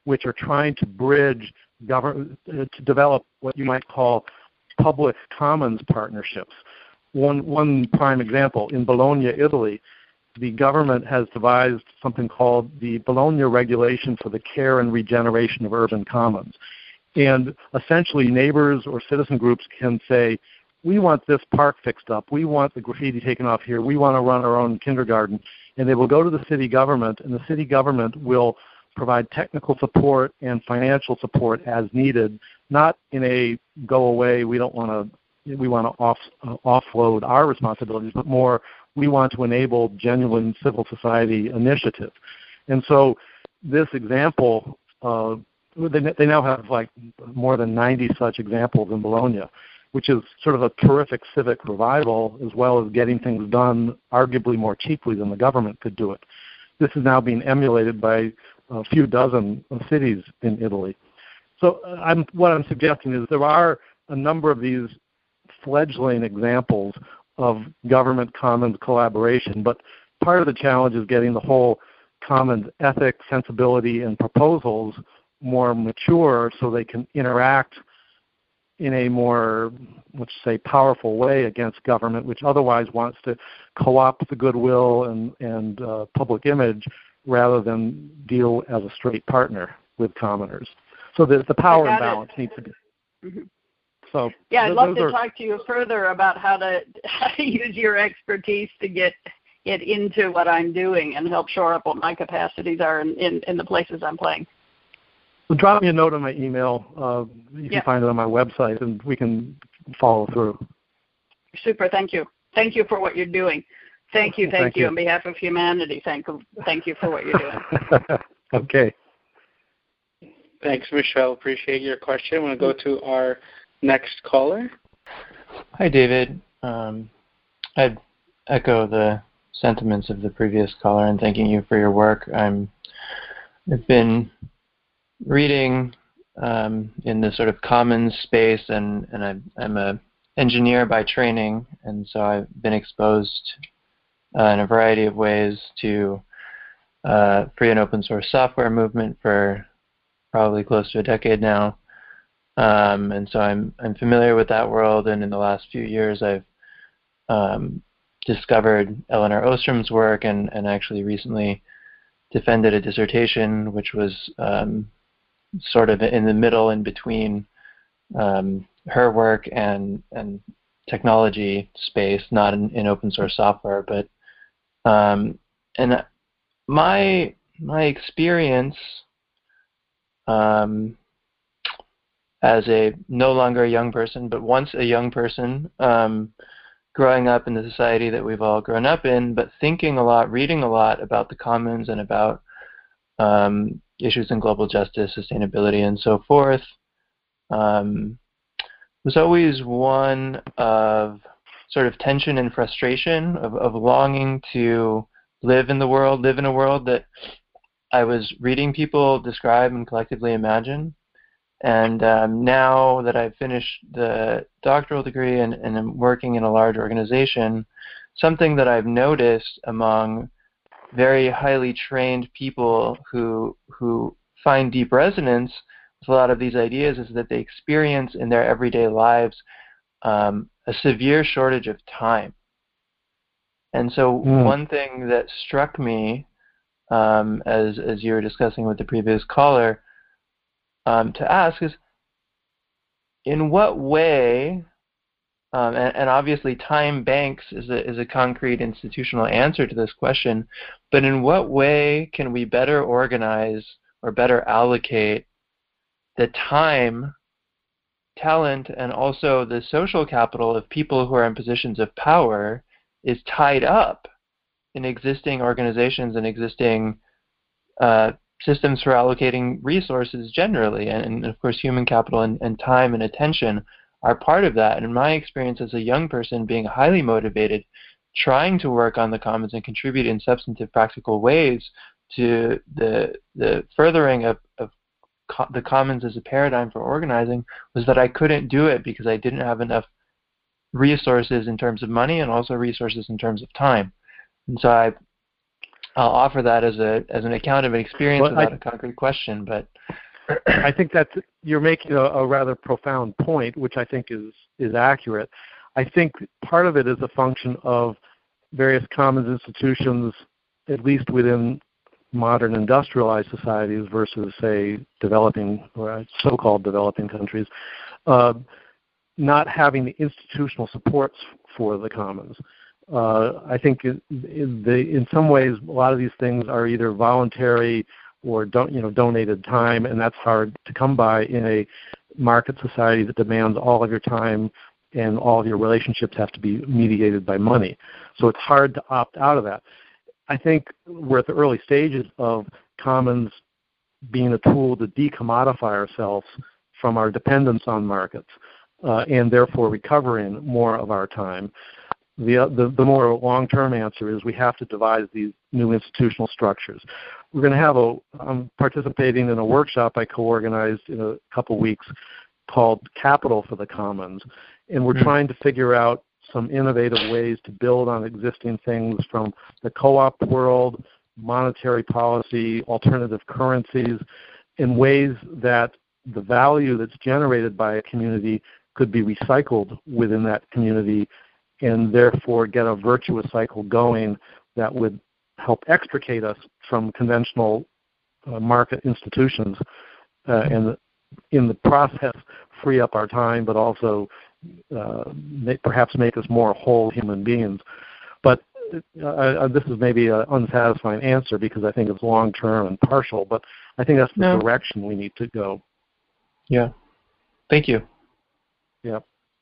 which are trying to bridge to develop what you might call public commons partnerships. One prime example, in Bologna, Italy, the government has devised something called the Bologna Regulation for the Care and Regeneration of Urban Commons. And essentially neighbors or citizen groups can say, we want this park fixed up, we want the graffiti taken off here, we want to run our own kindergarten. And they will go to the city government, and the city government will provide technical support and financial support as needed, not in a go away, we want to offload our responsibilities, but more we want to enable genuine civil society initiative. And so this example, they now have like more than 90 such examples in Bologna, which is sort of a terrific civic revival, as well as getting things done arguably more cheaply than the government could do it. This is now being emulated by a few dozen cities in Italy. So what I'm suggesting is there are a number of these fledgling examples of government commons collaboration, but part of the challenge is getting the whole commons ethic, sensibility, and proposals more mature so they can interact in a more, let's say, powerful way against government, which otherwise wants to co-opt the goodwill and public image rather than deal as a straight partner with commoners. So the power imbalance needs to be. Mm-hmm. So yeah, I'd love to talk to you further about how to use your expertise to get into what I'm doing and help shore up what my capacities are in the places I'm playing. Well, drop me a note on my email. You can find it on my website, and we can follow through. Super. Thank you. Thank you for what you're doing. Thank you. On behalf of humanity, thank you for what you're doing. Okay. Thanks, Michelle. Appreciate your question. I'm going to go to our next caller. Hi, David. I'd echo the sentiments of the previous caller and thanking you for your work. I've been reading in the sort of commons space, and I'm an engineer by training, and so I've been exposed in a variety of ways to free and open source software movement for probably close to a decade now. And so I'm familiar with that world, and in the last few years I've discovered Elinor Ostrom's work and actually recently defended a dissertation which was sort of in the middle in between her work and technology space, not in open source software, but and my experience as a no longer a young person, but once a young person, growing up in the society that we've all grown up in, but thinking a lot, reading a lot about the commons and about issues in global justice, sustainability, and so forth, was always one of sort of tension and frustration, of longing to live in a world that I was reading people describe and collectively imagine. And now that I've finished the doctoral degree and am working in a large organization, something that I've noticed among very highly trained people who find deep resonance with a lot of these ideas is that they experience in their everyday lives a severe shortage of time. And so one thing that struck me as you were discussing with the previous caller, to ask is, in what way, and obviously time banks is a concrete institutional answer to this question, but in what way can we better organize or better allocate the time, talent, and also the social capital of people who are in positions of power is tied up in existing organizations and existing systems for allocating resources generally, and of course human capital and time and attention are part of that. And in my experience as a young person, being highly motivated, trying to work on the commons and contribute in substantive practical ways to the furthering of the commons as a paradigm for organizing, was that I couldn't do it because I didn't have enough resources in terms of money and also resources in terms of time. And so I'll offer that as an account of an experience without a concrete question, but I think that you're making a rather profound point, which I think is accurate. I think part of it is a function of various commons institutions, at least within modern industrialized societies versus, say, developing or so-called developing countries, not having the institutional supports for the commons. I think in some ways a lot of these things are either voluntary or donated time, and that's hard to come by in a market society that demands all of your time and all of your relationships have to be mediated by money. So it's hard to opt out of that. I think we're at the early stages of commons being a tool to decommodify ourselves from our dependence on markets and therefore recovering more of our time. The more long-term answer is we have to devise these new institutional structures. We're going to have I'm participating in a workshop I co-organized in a couple weeks called Capital for the Commons, and we're trying to figure out some innovative ways to build on existing things from the co-op world, monetary policy, alternative currencies, in ways that the value that's generated by a community could be recycled within that community and therefore get a virtuous cycle going that would help extricate us from conventional market institutions and in the process free up our time, but also perhaps make us more whole human beings. But this is maybe an unsatisfying answer because I think it's long-term and partial, but I think that's the direction we need to go. Yeah. Thank you. Yeah.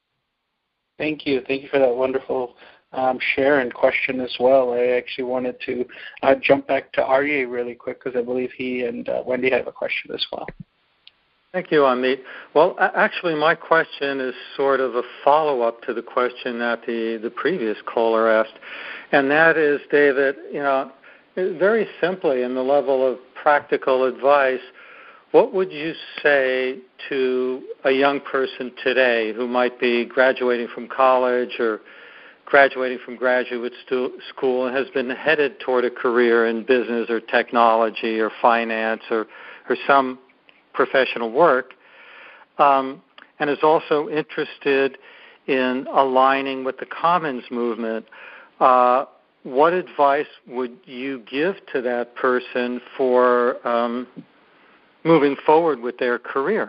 Thank you. Thank you for that wonderful share and question as well. I actually wanted to jump back to Aryeh really quick because I believe he and Wendy have a question as well. Thank you, Amit. Well, actually, my question is sort of a follow-up to the question that the previous caller asked, and that is, David, very simply in the level of practical advice, what would you say to a young person today who might be graduating from college or graduating from graduate school and has been headed toward a career in business or technology or finance or some professional work, and is also interested in aligning with the Commons movement? What advice would you give to that person for moving forward with their career?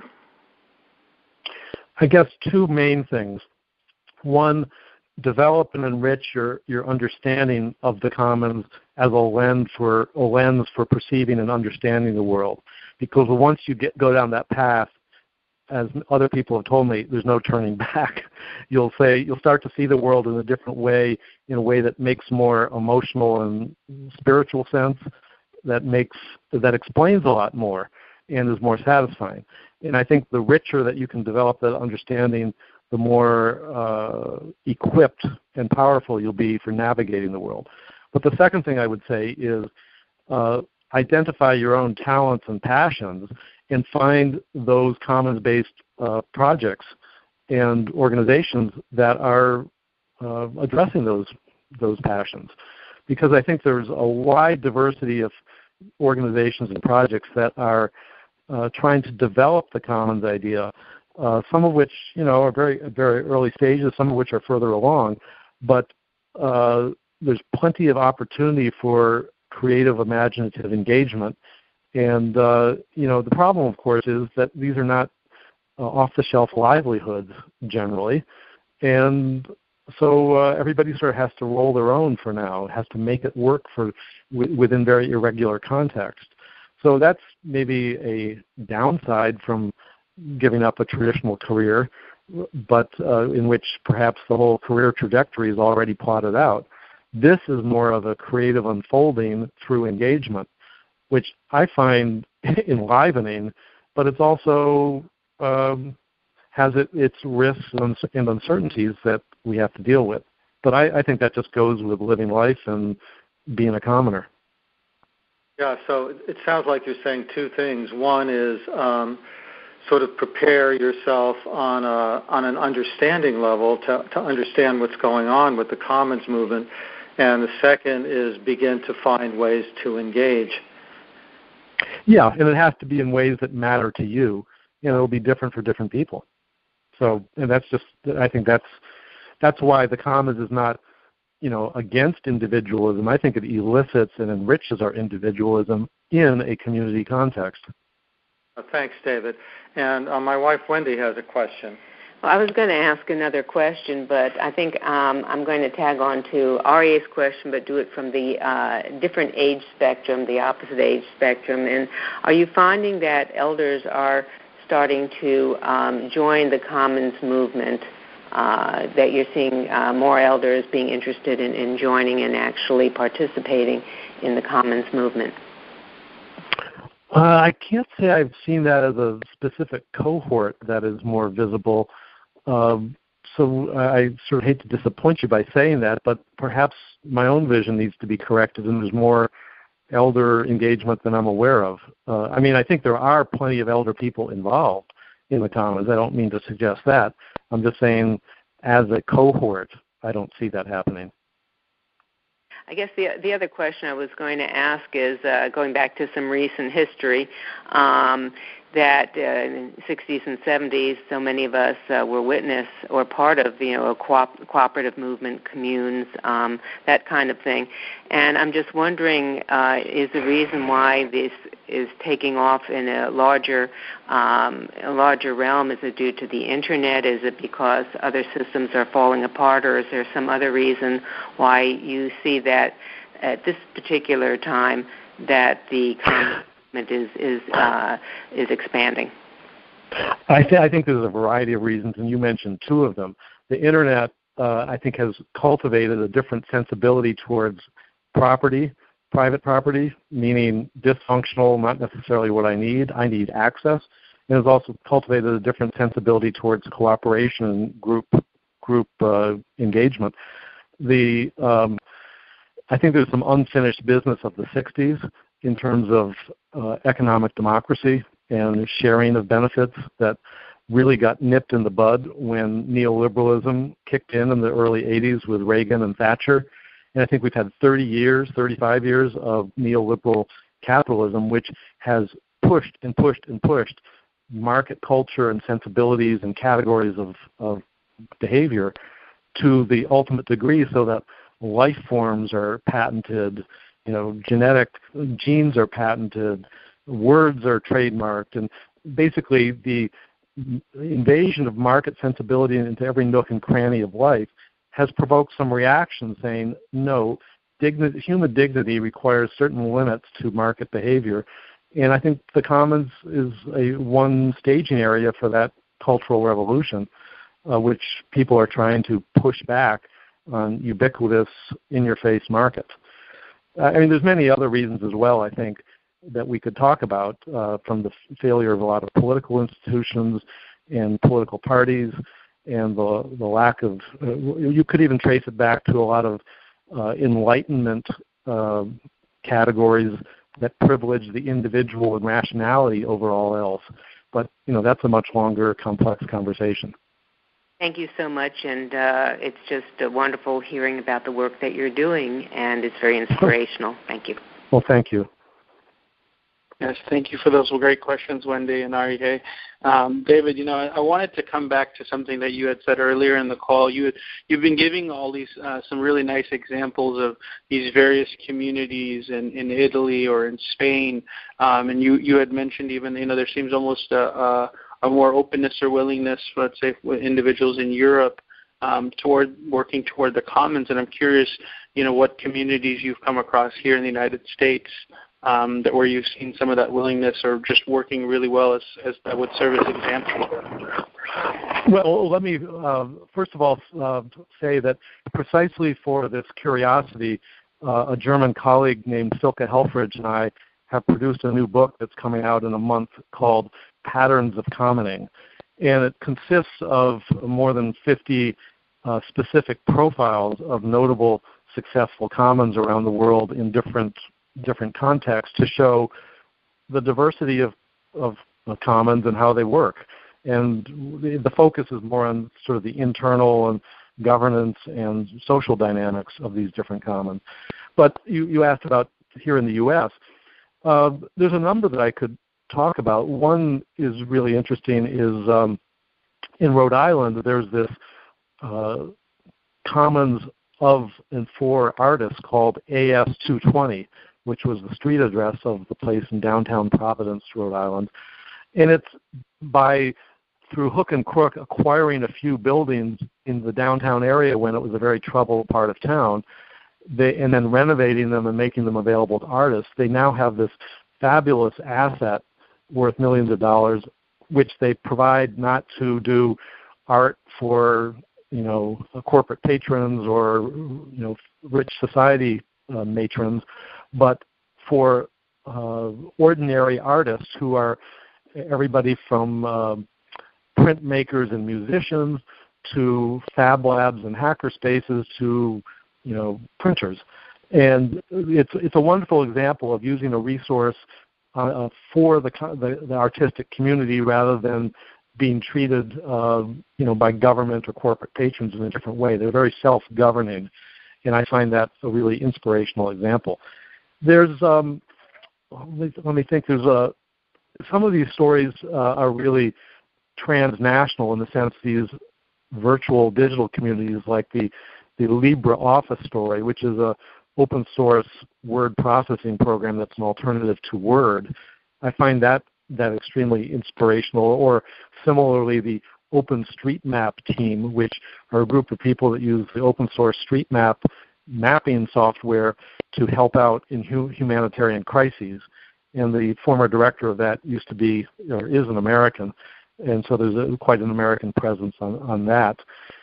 I guess two main things. One, develop and enrich your understanding of the commons as a lens for perceiving and understanding the world. Because once you go down that path, as other people have told me, there's no turning back. You'll start to see the world in a different way, in a way that makes more emotional and spiritual sense, that explains a lot more and is more satisfying. And I think the richer that you can develop that understanding, the more equipped and powerful you'll be for navigating the world. But the second thing I would say is identify your own talents and passions and find those commons-based projects and organizations that are addressing those passions. Because I think there's a wide diversity of organizations and projects that are trying to develop the commons idea, some of which are very, very early stages, some of which are further along, but there's plenty of opportunity for creative, imaginative engagement. And the problem, of course, is that these are not off-the-shelf livelihoods generally, and so everybody sort of has to roll their own for now, has to make it work within very irregular context. So that's maybe a downside from giving up a traditional career, but in which perhaps the whole career trajectory is already plotted out. This is more of a creative unfolding through engagement, which I find enlivening, but it's also has its risks and uncertainties that we have to deal with. But I think that just goes with living life and being a commoner. Yeah, so it sounds like you're saying two things. One is sort of prepare yourself on an understanding level to understand what's going on with the commons movement, and the second is begin to find ways to engage. Yeah, and it has to be in ways that matter to you. It'll be different for different people. So, and I think that's why the Commons is not, against individualism. I think it elicits and enriches our individualism in a community context. Thanks, David. And my wife, Wendy, has a question. Well, I was going to ask another question, but I think I'm going to tag on to Ari's question, but do it from the different age spectrum, the opposite age spectrum. And are you finding that elders are starting to join the Commons movement, that you're seeing more elders being interested in joining and actually participating in the Commons movement? I can't say I've seen that as a specific cohort that is more visible. So I sort of hate to disappoint you by saying that, but perhaps my own vision needs to be corrected and there's more elder engagement than I'm aware of. I think there are plenty of elder people involved in the Commons. I don't mean to suggest that. I'm just saying as a cohort, I don't see that happening. I guess the other question I was going to ask is, going back to some recent history, that in the 60s and 70s, so many of us were witness or part of, a cooperative movement, communes, that kind of thing. And I'm just wondering, is the reason why this is taking off in a larger realm, is it due to the Internet? Is it because other systems are falling apart, or is there some other reason why you see that at this particular time that the is expanding? I think there's a variety of reasons, and you mentioned two of them. The Internet, I think, has cultivated a different sensibility towards property, private property, meaning dysfunctional, not necessarily what I need access, and has also cultivated a different sensibility towards cooperation and group engagement. I think there's some unfinished business of the 60s in terms of economic democracy and sharing of benefits that really got nipped in the bud when neoliberalism kicked in the early 80s with Reagan and Thatcher. And I think we've had 35 years of neoliberal capitalism, which has pushed and pushed and pushed market culture and sensibilities and categories of behavior to the ultimate degree, so that life forms are patented, genetic genes are patented, words are trademarked, and basically the invasion of market sensibility into every nook and cranny of life has provoked some reaction saying, no, human dignity requires certain limits to market behavior. And I think the Commons is one staging area for that cultural revolution, which people are trying to push back on ubiquitous, in-your-face markets. There's many other reasons as well, I think, that we could talk about, from the failure of a lot of political institutions and political parties, and the lack of, you could even trace it back to a lot of Enlightenment categories that privilege the individual and rationality over all else. But, that's a much longer, complex conversation. Thank you so much, and it's just wonderful hearing about the work that you're doing, and it's very inspirational. Thank you. Well, thank you. Yes, thank you for those great questions, Wendy and Ari. David, I wanted to come back to something that you had said earlier in the call. You've been giving all these some really nice examples of these various communities in Italy or in Spain, and you had mentioned even there seems almost a more openness or willingness, let's say, with individuals in Europe toward working toward the Commons. And I'm curious, what communities you've come across here in the United States where you've seen some of that willingness or just working really well as that would serve as examples. Well, let me first of all say that precisely for this curiosity, a German colleague named Silke Helfrich and I have produced a new book that's coming out in a month called Patterns of Commoning. And it consists of more than 50 specific profiles of notable successful commons around the world in different contexts to show the diversity of commons and how they work. And the focus is more on sort of the internal and governance and social dynamics of these different commons. But you asked about here in the U.S., There's a number that I could talk about. One is really interesting is in Rhode Island, there's this Commons of and for artists called AS220, which was the street address of the place in downtown Providence, Rhode Island. And it's through hook and crook, acquiring a few buildings in the downtown area when it was a very troubled part of town, and then renovating them and making them available to artists. They now have this fabulous asset worth millions of dollars, which they provide not to do art for, corporate patrons or, rich society matrons, but for ordinary artists who are everybody from printmakers and musicians to fab labs and hacker spaces to, printers. And it's a wonderful example of using a resource for the artistic community rather than being treated, by government or corporate patrons in a different way. They're very self-governing, and I find that a really inspirational example. There's, let me think. There's some of these stories are really transnational in the sense these virtual digital communities, like the LibreOffice story, which is a open source word processing program that's an alternative to Word. I find that extremely inspirational. Or similarly, the OpenStreetMap team, which are a group of people that use the open source street map mapping software to help out in humanitarian crises. And the former director of that used to be, or is an American, and so there's quite an American presence on that.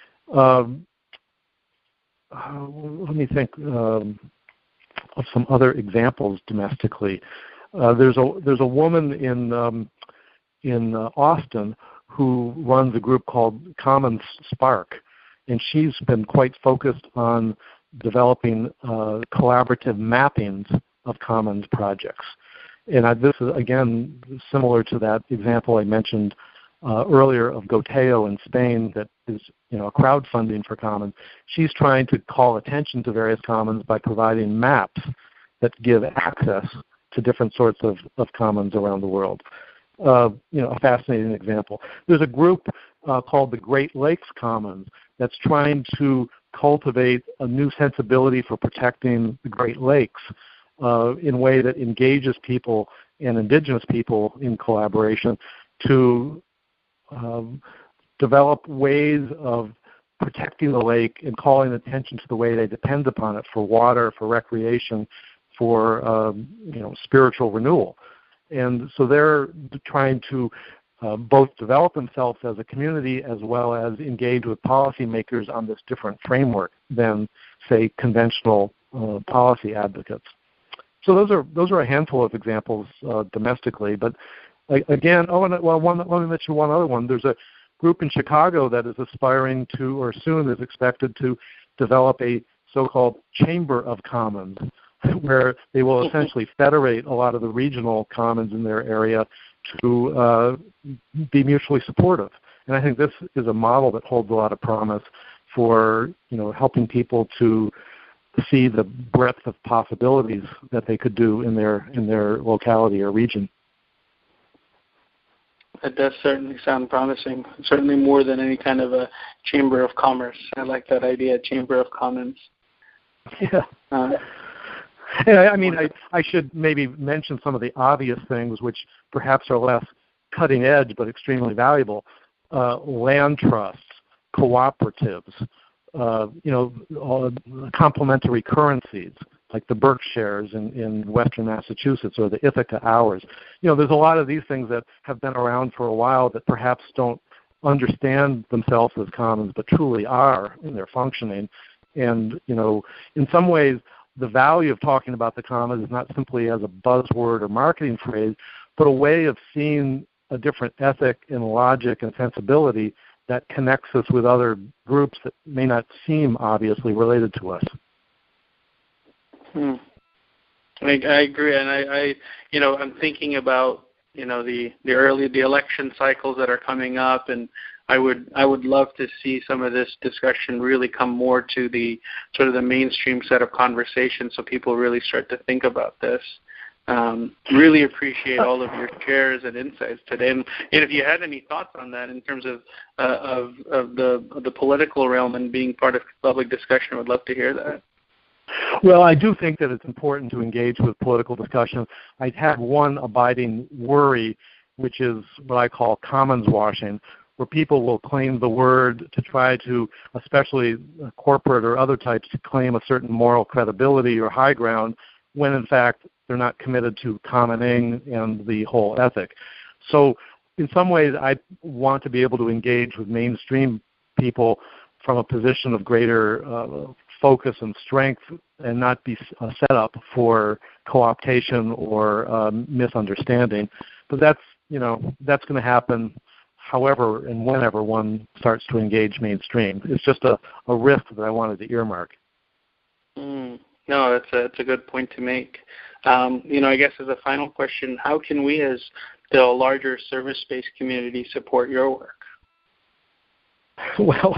Let me think of some other examples domestically. There's a woman in Austin who runs a group called Commons Spark, and she's been quite focused on developing collaborative mappings of Commons projects. And this is, again, similar to that example I mentioned earlier of Goteo in Spain that is a crowdfunding for Commons. She's trying to call attention to various Commons by providing maps that give access to different sorts of Commons around the world. A fascinating example. There's a group called the Great Lakes Commons that's trying to cultivate a new sensibility for protecting the Great Lakes in a way that engages people and indigenous people in collaboration to develop ways of protecting the lake and calling attention to the way they depend upon it for water, for recreation, for spiritual renewal. And so they're trying to both develop themselves as a community as well as engage with policymakers on this different framework than, say, conventional policy advocates. So those are a handful of examples domestically. But again, let me mention one other one. There's a group in Chicago that is aspiring to, or soon is expected to, develop a so-called Chamber of Commons, where they will essentially federate a lot of the regional commons in their area to be mutually supportive. And I think this is a model that holds a lot of promise for helping people to see the breadth of possibilities that they could do in their locality or region. That does certainly sound promising. Certainly more than any kind of a chamber of commerce. I like that idea, Chamber of Commons. Yeah. I should maybe mention some of the obvious things which perhaps are less cutting edge but extremely valuable. Land trusts, cooperatives, complementary currencies like the Berkshires in Western Massachusetts or the Ithaca Hours. There's a lot of these things that have been around for a while that perhaps don't understand themselves as commons but truly are in their functioning. And, in some ways, the value of talking about the commons is not simply as a buzzword or marketing phrase, but a way of seeing a different ethic and logic and sensibility that connects us with other groups that may not seem obviously related to us. I agree, and I'm thinking about the election cycles that are coming up, and I would love to see some of this discussion really come more to the sort of the mainstream set of conversations, so people really start to think about this. Really appreciate all of your shares and insights today. And if you had any thoughts on that in terms of the political realm and being part of public discussion, I would love to hear that. Well, I do think that it's important to engage with political discussion. I have one abiding worry, which is what I call commons washing, where people will claim the word to try to, especially corporate or other types, to claim a certain moral credibility or high ground, when in fact they're not committed to commoning and the whole ethic. So in some ways, I want to be able to engage with mainstream people from a position of greater focus and strength, and not be set up for co-optation or misunderstanding. But that's going to happen however and whenever one starts to engage mainstream. It's just a risk that I wanted to earmark. No, that's a good point to make. I guess as a final question, how can we as the larger service-based community support your work? Well,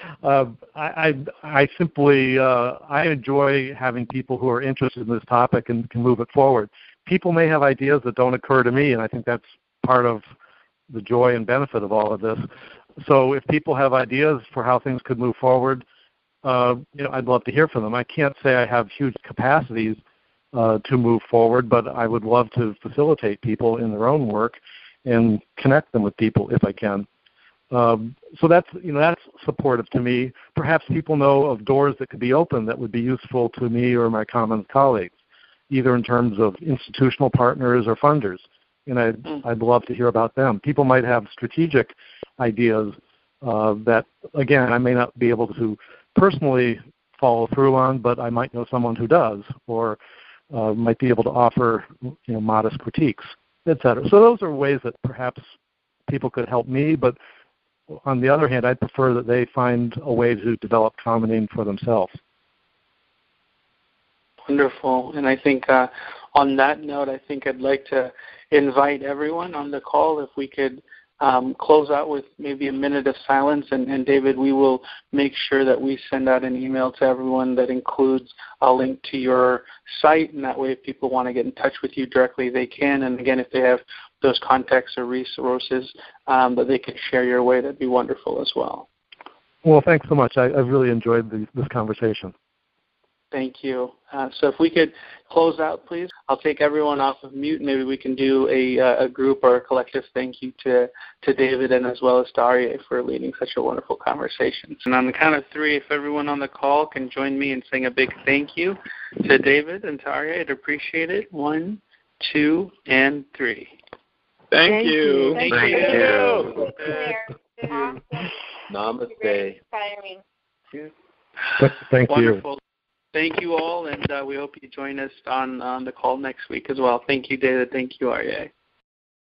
I simply I enjoy having people who are interested in this topic and can move it forward. People may have ideas that don't occur to me, and I think that's part of the joy and benefit of all of this. So if people have ideas for how things could move forward, I'd love to hear from them. I can't say I have huge capacities to move forward, but I would love to facilitate people in their own work and connect them with people if I can. So that's supportive to me. Perhaps people know of doors that could be open that would be useful to me or my common colleagues, either in terms of institutional partners or funders. And I'd love to hear about them. People might have strategic ideas that, again, I may not be able to personally follow through on, but I might know someone who does, or might be able to offer modest critiques, et cetera. So those are ways that perhaps people could help me, but on the other hand, I'd prefer that they find a way to develop commoning for themselves. Wonderful. And I think on that note, I think I'd like to invite everyone on the call if we could close out with maybe a minute of silence. And David, we will make sure that we send out an email to everyone that includes a link to your site. And that way, if people want to get in touch with you directly, they can. And again, if they have those contacts or resources that they could share your way, that'd be wonderful as well. Well, thanks so much. I've really enjoyed this conversation. Thank you. So if we could close out, please. I'll take everyone off of mute. Maybe we can do a group or a collective thank you to David and as well as to Aryeh for leading such a wonderful conversation. And on the count of three, if everyone on the call can join me in saying a big thank you to David and to Aryeh, I'd appreciate it. 1, 2, and 3. Thank you. Thank you. you. Namaste. Thank you. Wonderful. Thank you all, and we hope you join us on the call next week as well. Thank you, David. Thank you, Aryeh.